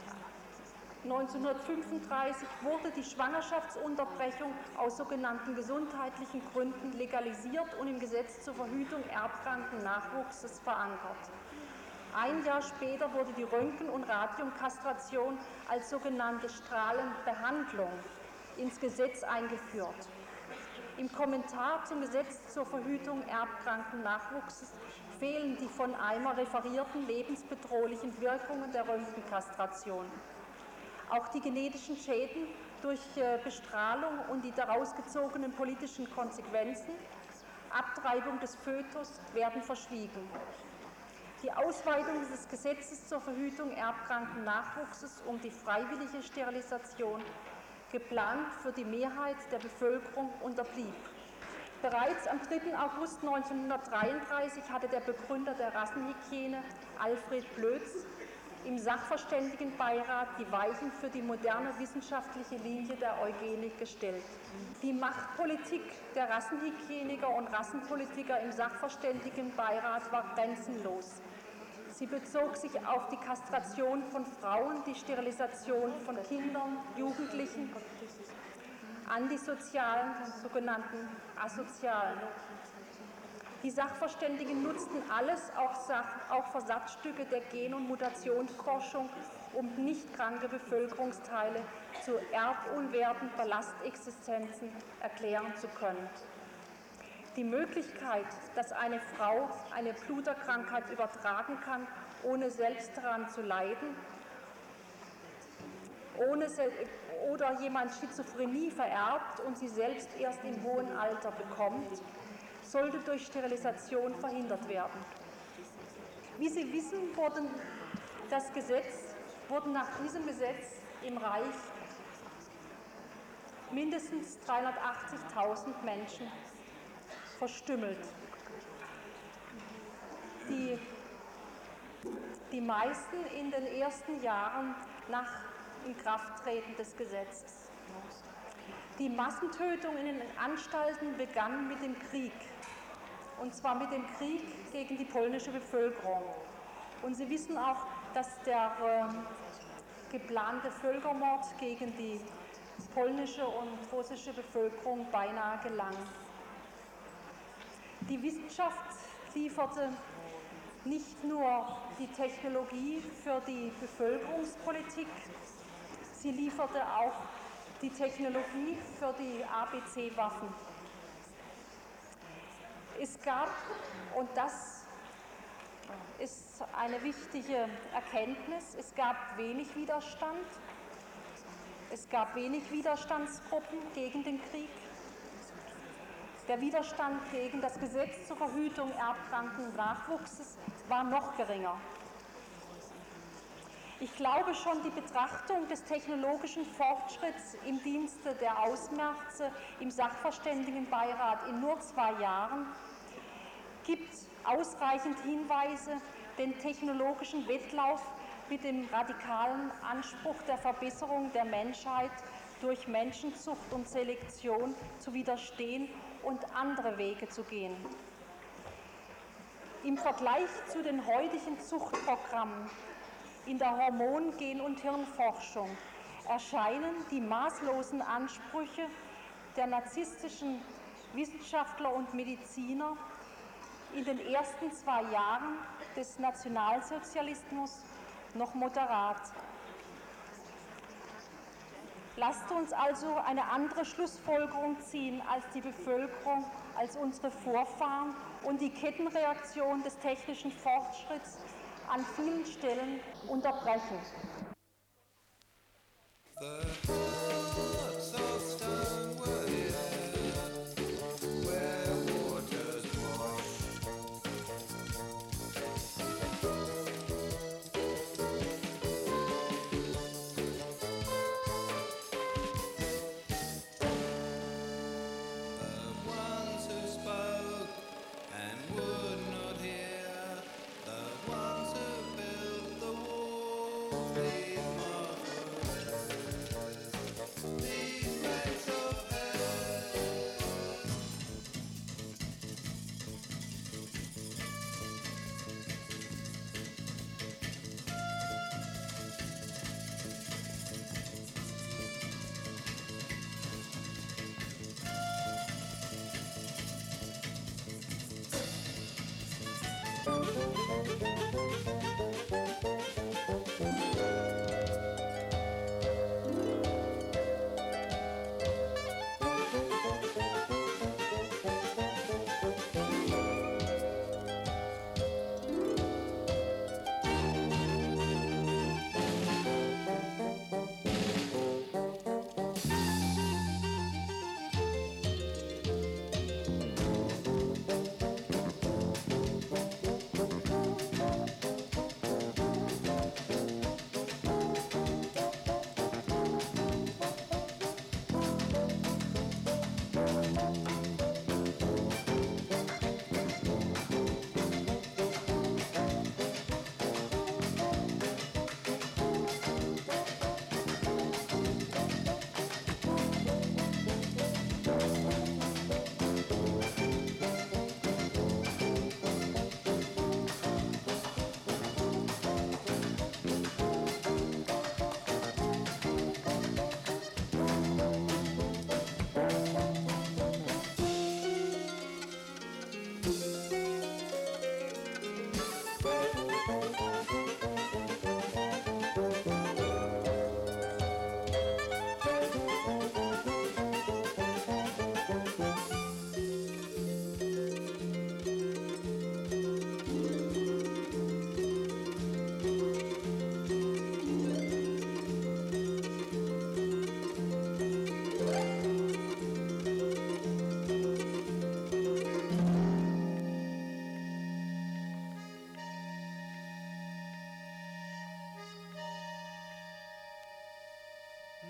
G: 1935, wurde die Schwangerschaftsunterbrechung aus sogenannten gesundheitlichen Gründen legalisiert und im Gesetz zur Verhütung erbkranken Nachwuchses verankert. Ein Jahr später wurde die Röntgen- und Radiumkastration als sogenannte Strahlenbehandlung ins Gesetz eingeführt. Im Kommentar zum Gesetz zur Verhütung erbkranken Nachwuchses fehlen die von Eimer referierten lebensbedrohlichen Wirkungen der Röntgenkastration. Auch die genetischen Schäden durch Bestrahlung und die daraus gezogenen politischen Konsequenzen, Abtreibung des Fötus, werden verschwiegen. Die Ausweitung des Gesetzes zur Verhütung erbkranken Nachwuchses um die freiwillige Sterilisation, geplant für die Mehrheit der Bevölkerung, unterblieb. Bereits am 3. August 1933 hatte der Begründer der Rassenhygiene, Alfred Blöds, im Sachverständigenbeirat die Weichen für die moderne wissenschaftliche Linie der Eugenik gestellt. Die Machtpolitik der Rassenhygieniker und Rassenpolitiker im Sachverständigenbeirat war grenzenlos. Sie bezog sich auf die Kastration von Frauen, die Sterilisation von Kindern, Jugendlichen, antisozialen, sogenannten Asozialen. Die Sachverständigen nutzten alles, auch Versatzstücke der Gen- und Mutationsforschung, um nicht kranke Bevölkerungsteile zu erbunwerten Ballastexistenzen erklären zu können. Die Möglichkeit, dass eine Frau eine Bluterkrankheit übertragen kann, ohne selbst daran zu leiden, oder jemand Schizophrenie vererbt und sie selbst erst im hohen Alter bekommt, sollte durch Sterilisation verhindert werden. Wie Sie wissen, wurden nach diesem Gesetz im Reich mindestens 380.000 Menschen verstümmelt. Die meisten in den ersten Jahren nach Inkrafttreten des Gesetzes. Die Massentötung in den Anstalten begann mit dem Krieg, und zwar mit dem Krieg gegen die polnische Bevölkerung. Und Sie wissen auch, dass der geplante Völkermord gegen die polnische und russische Bevölkerung beinahe gelang. Die Wissenschaft lieferte nicht nur die Technologie für die Bevölkerungspolitik, sie lieferte auch die Technologie für die ABC-Waffen. Es gab, und das ist eine wichtige Erkenntnis, es gab wenig Widerstand, es gab wenig Widerstandsgruppen gegen den Krieg. Der Widerstand gegen das Gesetz zur Verhütung erbkranken Nachwuchses war noch geringer. Ich glaube schon, die Betrachtung des technologischen Fortschritts im Dienste der Ausmerze im Sachverständigenbeirat in nur 2 Jahren gibt ausreichend Hinweise, den technologischen Wettlauf mit dem radikalen Anspruch der Verbesserung der Menschheit durch Menschenzucht und Selektion zu widerstehen und andere Wege zu gehen. Im Vergleich zu den heutigen Zuchtprogrammen in der Hormon-, Gen- und Hirnforschung erscheinen die maßlosen Ansprüche der narzisstischen Wissenschaftler und Mediziner in den ersten 2 Jahren des Nationalsozialismus noch moderat. Lasst uns also eine andere Schlussfolgerung ziehen als die Bevölkerung, als unsere Vorfahren und die Kettenreaktion des technischen Fortschritts an vielen Stellen unterbrechen.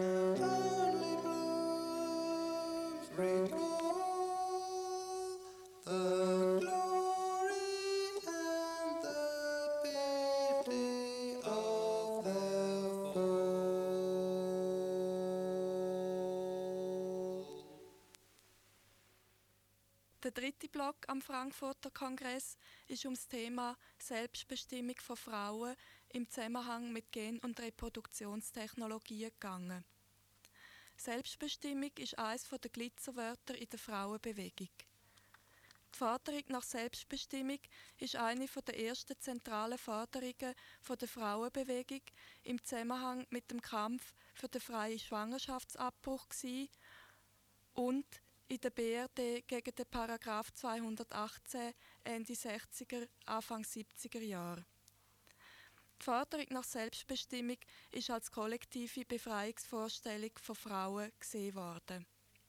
H: only blooms recall the glory and the pity of their fall.
A: Der dritte Block am Frankfurter Kongress ist um das Thema Selbstbestimmung von Frauen im Zusammenhang mit Gen- und Reproduktionstechnologien gegangen. Selbstbestimmung ist eines der Glitzerwörter in der Frauenbewegung. Die Forderung nach Selbstbestimmung ist eine der ersten zentralen Forderungen der Frauenbewegung im Zusammenhang mit dem Kampf für den freien Schwangerschaftsabbruch und in der BRD gegen den Paragraph 218 Ende 60er, Anfang 70er Jahre. Die Forderung nach Selbstbestimmung ist als kollektive Befreiungsvorstellung von Frauen gesehen worden.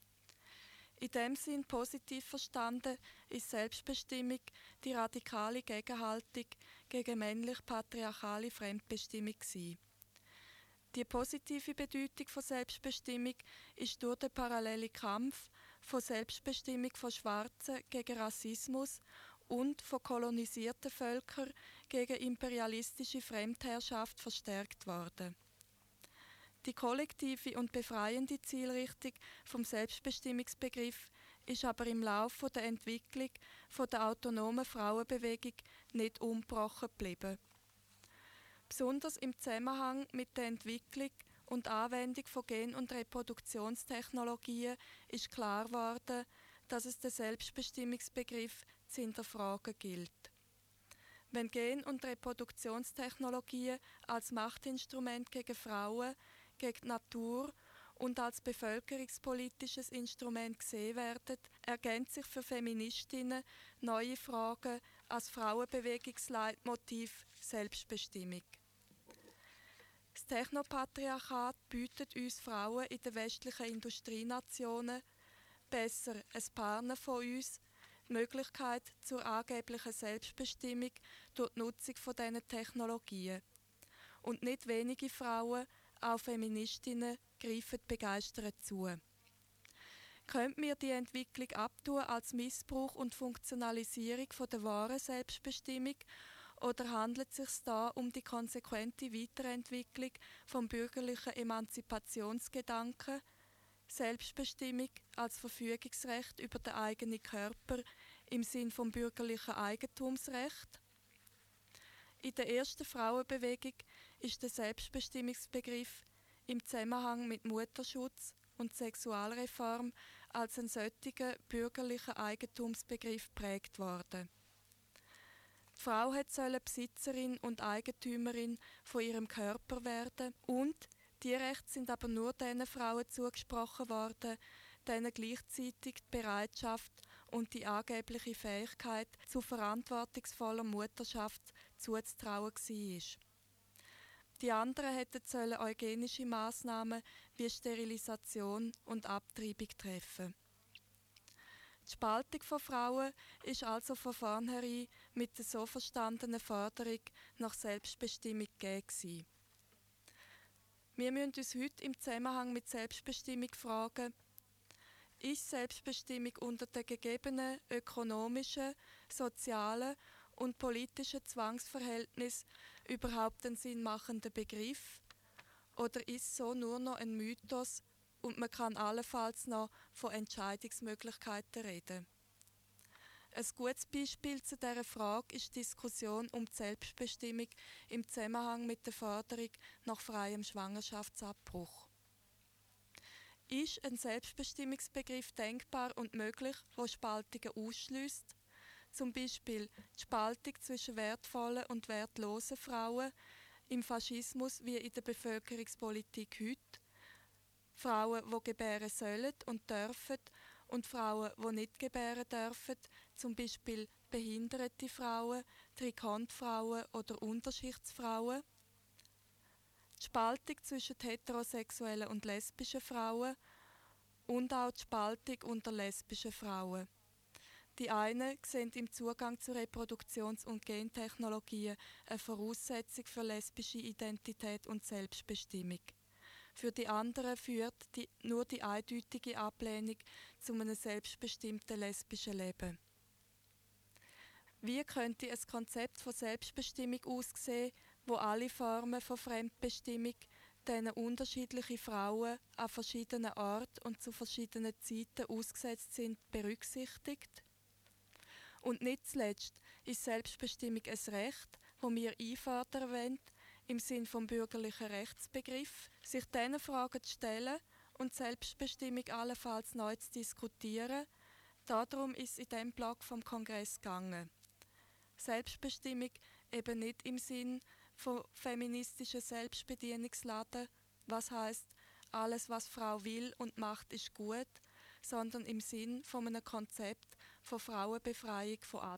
A: In dem Sinn positiv verstanden ist Selbstbestimmung die radikale Gegenhaltung gegen männlich-patriarchale Fremdbestimmung gewesen. Die positive Bedeutung von Selbstbestimmung ist durch den parallelen Kampf von Selbstbestimmung von Schwarzen gegen Rassismus und von kolonisierten Völkern gegen imperialistische Fremdherrschaft verstärkt worden. Die kollektive und befreiende Zielrichtung vom Selbstbestimmungsbegriff ist aber im Laufe der Entwicklung der autonomen Frauenbewegung nicht ungebrochen geblieben. Besonders im Zusammenhang mit der Entwicklung und Anwendung von Gen- und Reproduktionstechnologien ist klar geworden, dass es den Selbstbestimmungsbegriff zu hinterfragen gilt. Wenn Gen- und Reproduktionstechnologien als Machtinstrument gegen Frauen, gegen die Natur und als bevölkerungspolitisches Instrument gesehen werden, ergänzt sich für Feministinnen neue Fragen als Frauenbewegungsleitmotiv Selbstbestimmung. Das Technopatriarchat bietet uns Frauen in den westlichen Industrienationen, besser ein paar von uns, die Möglichkeit zur angeblichen Selbstbestimmung durch die Nutzung von diesen Technologien. Und nicht wenige Frauen, auch Feministinnen, greifen begeistert zu. Könnten wir die Entwicklung abtun als Missbrauch und Funktionalisierung der wahren Selbstbestimmung oder handelt es sich da um die konsequente Weiterentwicklung vom bürgerlichen Emanzipationsgedanken, Selbstbestimmung als Verfügungsrecht über den eigenen Körper im Sinn vom bürgerlichen Eigentumsrecht? In der ersten Frauenbewegung ist der Selbstbestimmungsbegriff im Zusammenhang mit Mutterschutz und Sexualreform als ein solcher bürgerlicher Eigentumsbegriff geprägt worden. Die Frau sollte Besitzerin und Eigentümerin von ihrem Körper werden und die Rechte sind aber nur den Frauen zugesprochen worden, denen gleichzeitig die Bereitschaft und die angebliche Fähigkeit zu verantwortungsvoller Mutterschaft zuzutrauen war. Die anderen hätten eugenische Massnahmen wie Sterilisation und Abtreibung treffen. Die Spaltung von Frauen ist also von vornherein mit der so verstandenen Forderung nach Selbstbestimmung gegeben. Wir müssen uns heute im Zusammenhang mit Selbstbestimmung fragen, ist Selbstbestimmung unter den gegebenen ökonomischen, sozialen und politischen Zwangsverhältnissen überhaupt ein sinnmachender Begriff? Oder ist so nur noch ein Mythos und man kann allenfalls noch von Entscheidungsmöglichkeiten reden? Ein gutes Beispiel zu dieser Frage ist die Diskussion um die Selbstbestimmung im Zusammenhang mit der Forderung nach freiem Schwangerschaftsabbruch. Ist ein Selbstbestimmungsbegriff denkbar und möglich, der Spaltungen ausschließt? Zum Beispiel die Spaltung zwischen wertvollen und wertlosen Frauen im Faschismus wie in der Bevölkerungspolitik heute, Frauen, die gebären sollen und dürfen und Frauen, die nicht gebären dürfen, zum Beispiel behinderte Frauen, Trikontfrauen oder Unterschichtsfrauen. Die Spaltung zwischen heterosexuellen und lesbischen Frauen und auch die Spaltung unter lesbischen Frauen. Die einen sehen im Zugang zu Reproduktions- und Gentechnologien eine Voraussetzung für lesbische Identität und Selbstbestimmung. Für die anderen führt nur die eindeutige Ablehnung zu einem selbstbestimmten lesbischen Leben. Wie könnte ein Konzept von Selbstbestimmung aussehen, wo alle Formen von Fremdbestimmung, denen unterschiedliche Frauen an verschiedenen Orten und zu verschiedenen Zeiten ausgesetzt sind, berücksichtigt? Und nicht zuletzt ist Selbstbestimmung ein Recht, das wir einfordern wollen, im Sinn vom bürgerlichen Rechtsbegriff, sich diesen Fragen zu stellen und Selbstbestimmung allenfalls neu zu diskutieren. Darum ist es in diesem Blog vom Kongress gegangen. Selbstbestimmung eben nicht im Sinn von feministischen Selbstbedienungsladen, was heisst, alles was Frau will und macht ist gut, sondern im Sinn von einem Konzept von Frauenbefreiung von allem.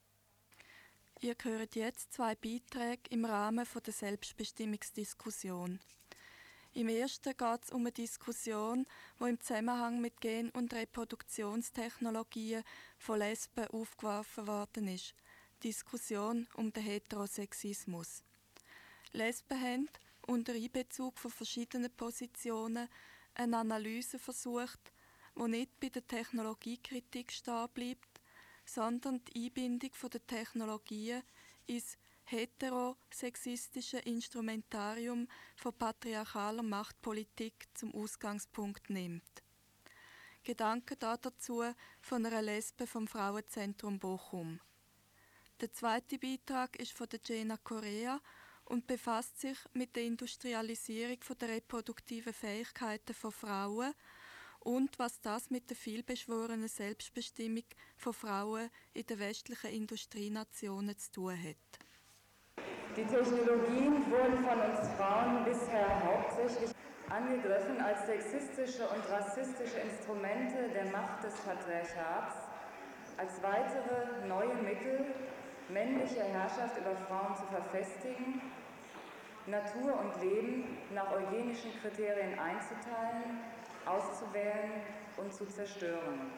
A: Ihr hört jetzt 2 Beiträge im Rahmen der Selbstbestimmungsdiskussion. Im ersten geht es um eine Diskussion, die im Zusammenhang mit Gen- und Reproduktionstechnologien von Lesben aufgeworfen worden ist. Diskussion um den Heterosexismus. Lesben haben unter Einbezug von verschiedenen Positionen eine Analyse versucht, die nicht bei der Technologiekritik stehen bleibt, sondern die Einbindung der Technologien ins heterosexistische Instrumentarium von patriarchaler Machtpolitik zum Ausgangspunkt nimmt. Gedanken dazu von einer Lesbe vom Frauenzentrum Bochum. Der zweite Beitrag ist von der Jena Correa und befasst sich mit der Industrialisierung der reproduktiven Fähigkeiten von Frauen und was das mit der vielbeschworenen Selbstbestimmung von Frauen in den westlichen Industrienationen zu tun hat.
I: Die Technologien wurden von uns Frauen bisher hauptsächlich angegriffen als sexistische und rassistische Instrumente der Macht des Patriarchats, als weitere neue Mittel, männliche Herrschaft über Frauen zu verfestigen, Natur und Leben nach eugenischen Kriterien einzuteilen, auszuwählen und zu zerstören.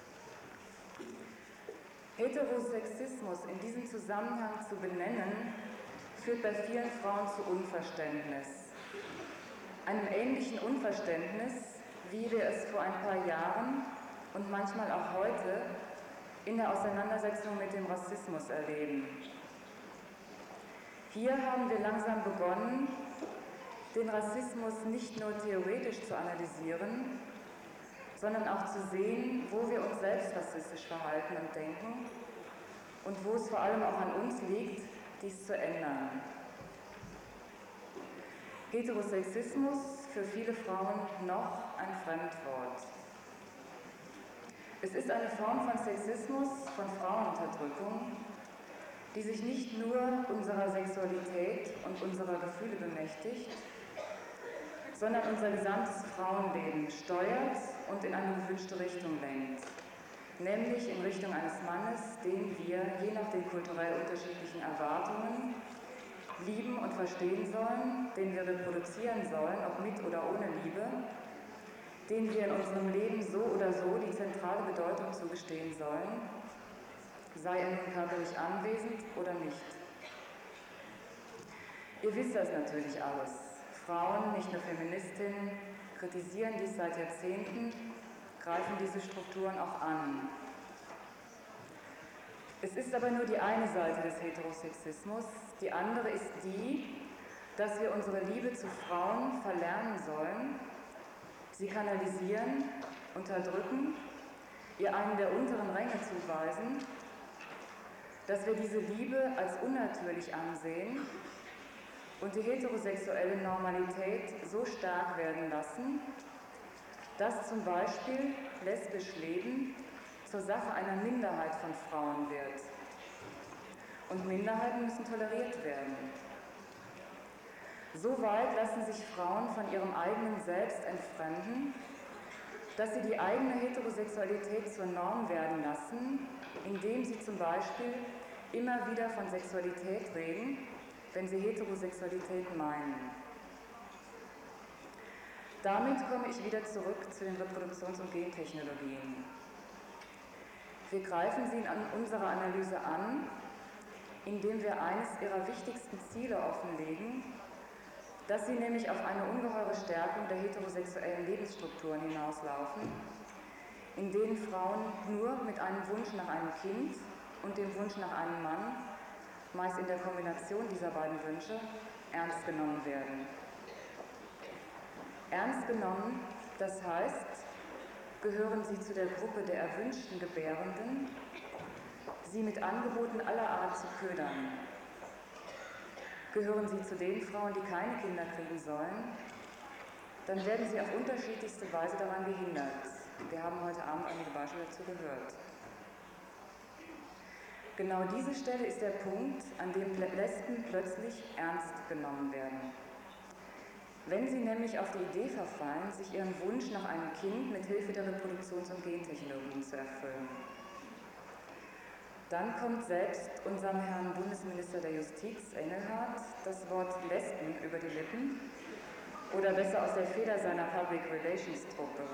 I: Heterosexismus in diesem Zusammenhang zu benennen, führt bei vielen Frauen zu Unverständnis. Einem ähnlichen Unverständnis, wie wir es vor ein paar Jahren und manchmal auch heute in der Auseinandersetzung mit dem Rassismus erleben. Hier haben wir langsam begonnen, den Rassismus nicht nur theoretisch zu analysieren, sondern auch zu sehen, wo wir uns selbst rassistisch verhalten und denken und wo es vor allem auch an uns liegt, dies zu ändern. Heterosexismus für viele Frauen noch ein Fremdwort. Es ist eine Form von Sexismus, von Frauenunterdrückung, die sich nicht nur unserer Sexualität und unserer Gefühle bemächtigt, sondern unser gesamtes Frauenleben steuert und in eine gewünschte Richtung lenkt, nämlich in Richtung eines Mannes, den wir, je nach den kulturell unterschiedlichen Erwartungen, lieben und verstehen sollen, den wir reproduzieren sollen, ob mit oder ohne Liebe, den wir in unserem Leben so oder so die zentrale Bedeutung zugestehen sollen, sei er nun körperlich anwesend oder nicht. Ihr wisst das natürlich alles. Frauen, nicht nur Feministinnen, kritisieren dies seit Jahrzehnten, greifen diese Strukturen auch an. Es ist aber nur die eine Seite des Heterosexismus. Die andere ist die, dass wir unsere Liebe zu Frauen verlernen sollen, sie kanalisieren, unterdrücken, ihr einen der unteren Ränge zuweisen, dass wir diese Liebe als unnatürlich ansehen und die heterosexuelle Normalität so stark werden lassen, dass zum Beispiel lesbisch Leben zur Sache einer Minderheit von Frauen wird. Und Minderheiten müssen toleriert werden. So weit lassen sich Frauen von ihrem eigenen Selbst entfremden, dass sie die eigene Heterosexualität zur Norm werden lassen, indem sie zum Beispiel immer wieder von Sexualität reden, wenn sie Heterosexualität meinen. Damit komme ich wieder zurück zu den Reproduktions- und Gentechnologien. Wir greifen sie in unserer Analyse an, indem wir eines ihrer wichtigsten Ziele offenlegen, dass sie nämlich auf eine ungeheure Stärkung der heterosexuellen Lebensstrukturen hinauslaufen, in denen Frauen nur mit einem Wunsch nach einem Kind und dem Wunsch nach einem Mann, meist in der Kombination dieser beiden Wünsche, ernst genommen werden. Ernst genommen, das heißt, gehören sie zu der Gruppe der erwünschten Gebärenden, sie mit Angeboten aller Art zu ködern. Gehören sie zu den Frauen, die keine Kinder kriegen sollen, dann werden sie auf unterschiedlichste Weise daran gehindert. Wir haben heute Abend einige Beispiele dazu gehört. Genau diese Stelle ist der Punkt, an dem Lesben plötzlich ernst genommen werden. Wenn sie nämlich auf die Idee verfallen, sich ihren Wunsch nach einem Kind mit Hilfe der Reproduktions- und Gentechnologien zu erfüllen. Dann kommt selbst unserem Herrn Bundesminister der Justiz, Engelhardt, das Wort Lesben über die Lippen, oder besser aus der Feder seiner Public Relations Truppe.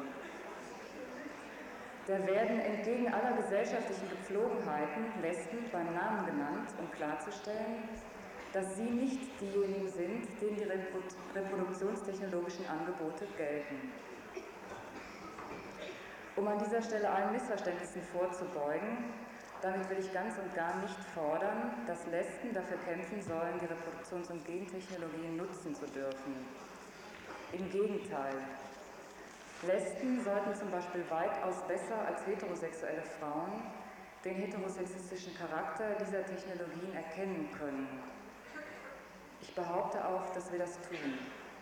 I: Da werden entgegen aller gesellschaftlichen Gepflogenheiten Lesben beim Namen genannt, um klarzustellen, dass sie nicht diejenigen sind, denen die reproduktionstechnologischen Angebote gelten. Um an dieser Stelle allen Missverständnissen vorzubeugen, damit will ich ganz und gar nicht fordern, dass Lesben dafür kämpfen sollen, die Reproduktions- und Gentechnologien nutzen zu dürfen. Im Gegenteil. Lesben sollten zum Beispiel weitaus besser als heterosexuelle Frauen den heterosexistischen Charakter dieser Technologien erkennen können. Ich behaupte auch, dass wir das tun.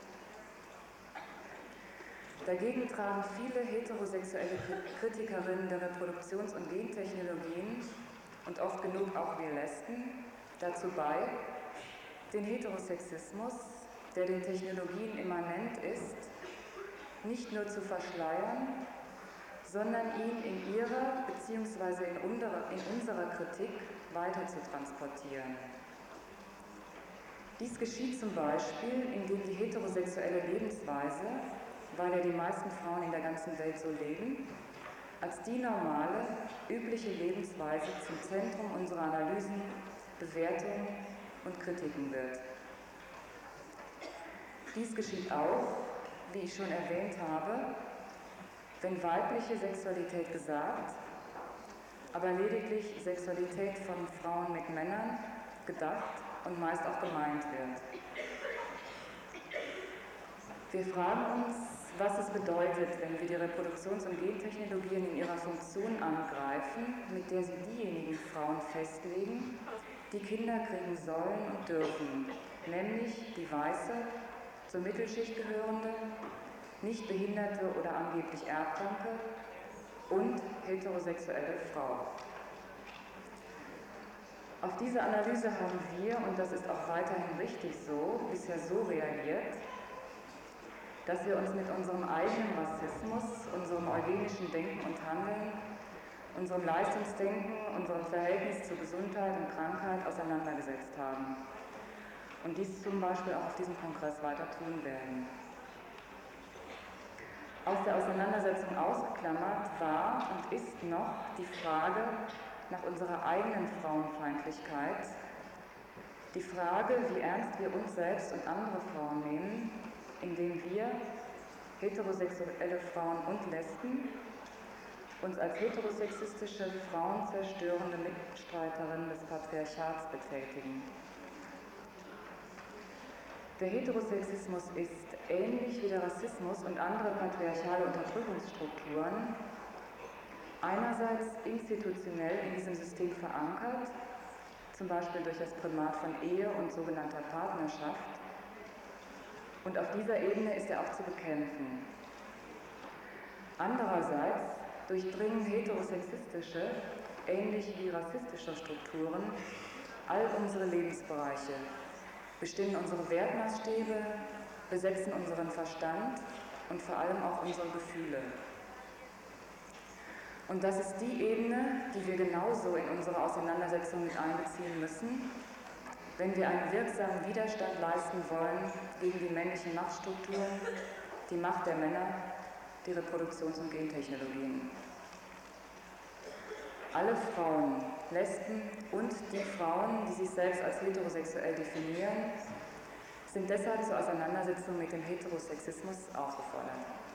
I: Dagegen tragen viele heterosexuelle Kritikerinnen der Reproduktions- und Gentechnologien und oft genug auch wir Lesben dazu bei, den Heterosexismus, der den Technologien immanent ist, nicht nur zu verschleiern, sondern ihn in ihrer bzw. in unserer Kritik weiter zu transportieren. Dies geschieht zum Beispiel, indem die heterosexuelle Lebensweise, weil ja die meisten Frauen in der ganzen Welt so leben, als die normale, übliche Lebensweise zum Zentrum unserer Analysen, Bewertungen und Kritiken wird. Dies geschieht auch, wie ich schon erwähnt habe, wenn weibliche Sexualität gesagt, aber lediglich Sexualität von Frauen mit Männern gedacht und meist auch gemeint wird. Wir fragen uns, was es bedeutet, wenn wir die Reproduktions- und Gentechnologien in ihrer Funktion angreifen, mit der sie diejenigen Frauen festlegen, die Kinder kriegen sollen und dürfen, nämlich die weiße, zur Mittelschicht gehörende, nicht behinderte oder angeblich erbkranke und heterosexuelle Frau. Auf diese Analyse haben wir, und das ist auch weiterhin richtig so, bisher so reagiert, dass wir uns mit unserem eigenen Rassismus, unserem eugenischen Denken und Handeln, unserem Leistungsdenken, unserem Verhältnis zu Gesundheit und Krankheit auseinandergesetzt haben. Und dies zum Beispiel auch auf diesem Kongress weiter tun werden. Aus der Auseinandersetzung ausgeklammert war und ist noch die Frage nach unserer eigenen Frauenfeindlichkeit, die Frage, wie ernst wir uns selbst und andere Frauen nehmen, indem wir, heterosexuelle Frauen und Lesben, uns als heterosexistische, frauenzerstörende Mitstreiterinnen des Patriarchats betätigen. Der Heterosexismus ist, ähnlich wie der Rassismus und andere patriarchale Unterdrückungsstrukturen, einerseits institutionell in diesem System verankert, zum Beispiel durch das Primat von Ehe und sogenannter Partnerschaft, und auf dieser Ebene ist er auch zu bekämpfen. Andererseits durchdringen heterosexistische, ähnlich wie rassistische Strukturen all unsere Lebensbereiche, bestimmen unsere Wertmaßstäbe, besetzen unseren Verstand und vor allem auch unsere Gefühle. Und das ist die Ebene, die wir genauso in unsere Auseinandersetzung mit einbeziehen müssen, wenn wir einen wirksamen Widerstand leisten wollen gegen die männlichen Machtstrukturen, die Macht der Männer, die Reproduktions- und Gentechnologien. Alle Frauen, Lesben und die Frauen, die sich selbst als heterosexuell definieren, sind deshalb zur Auseinandersetzung mit dem Heterosexismus aufgefordert.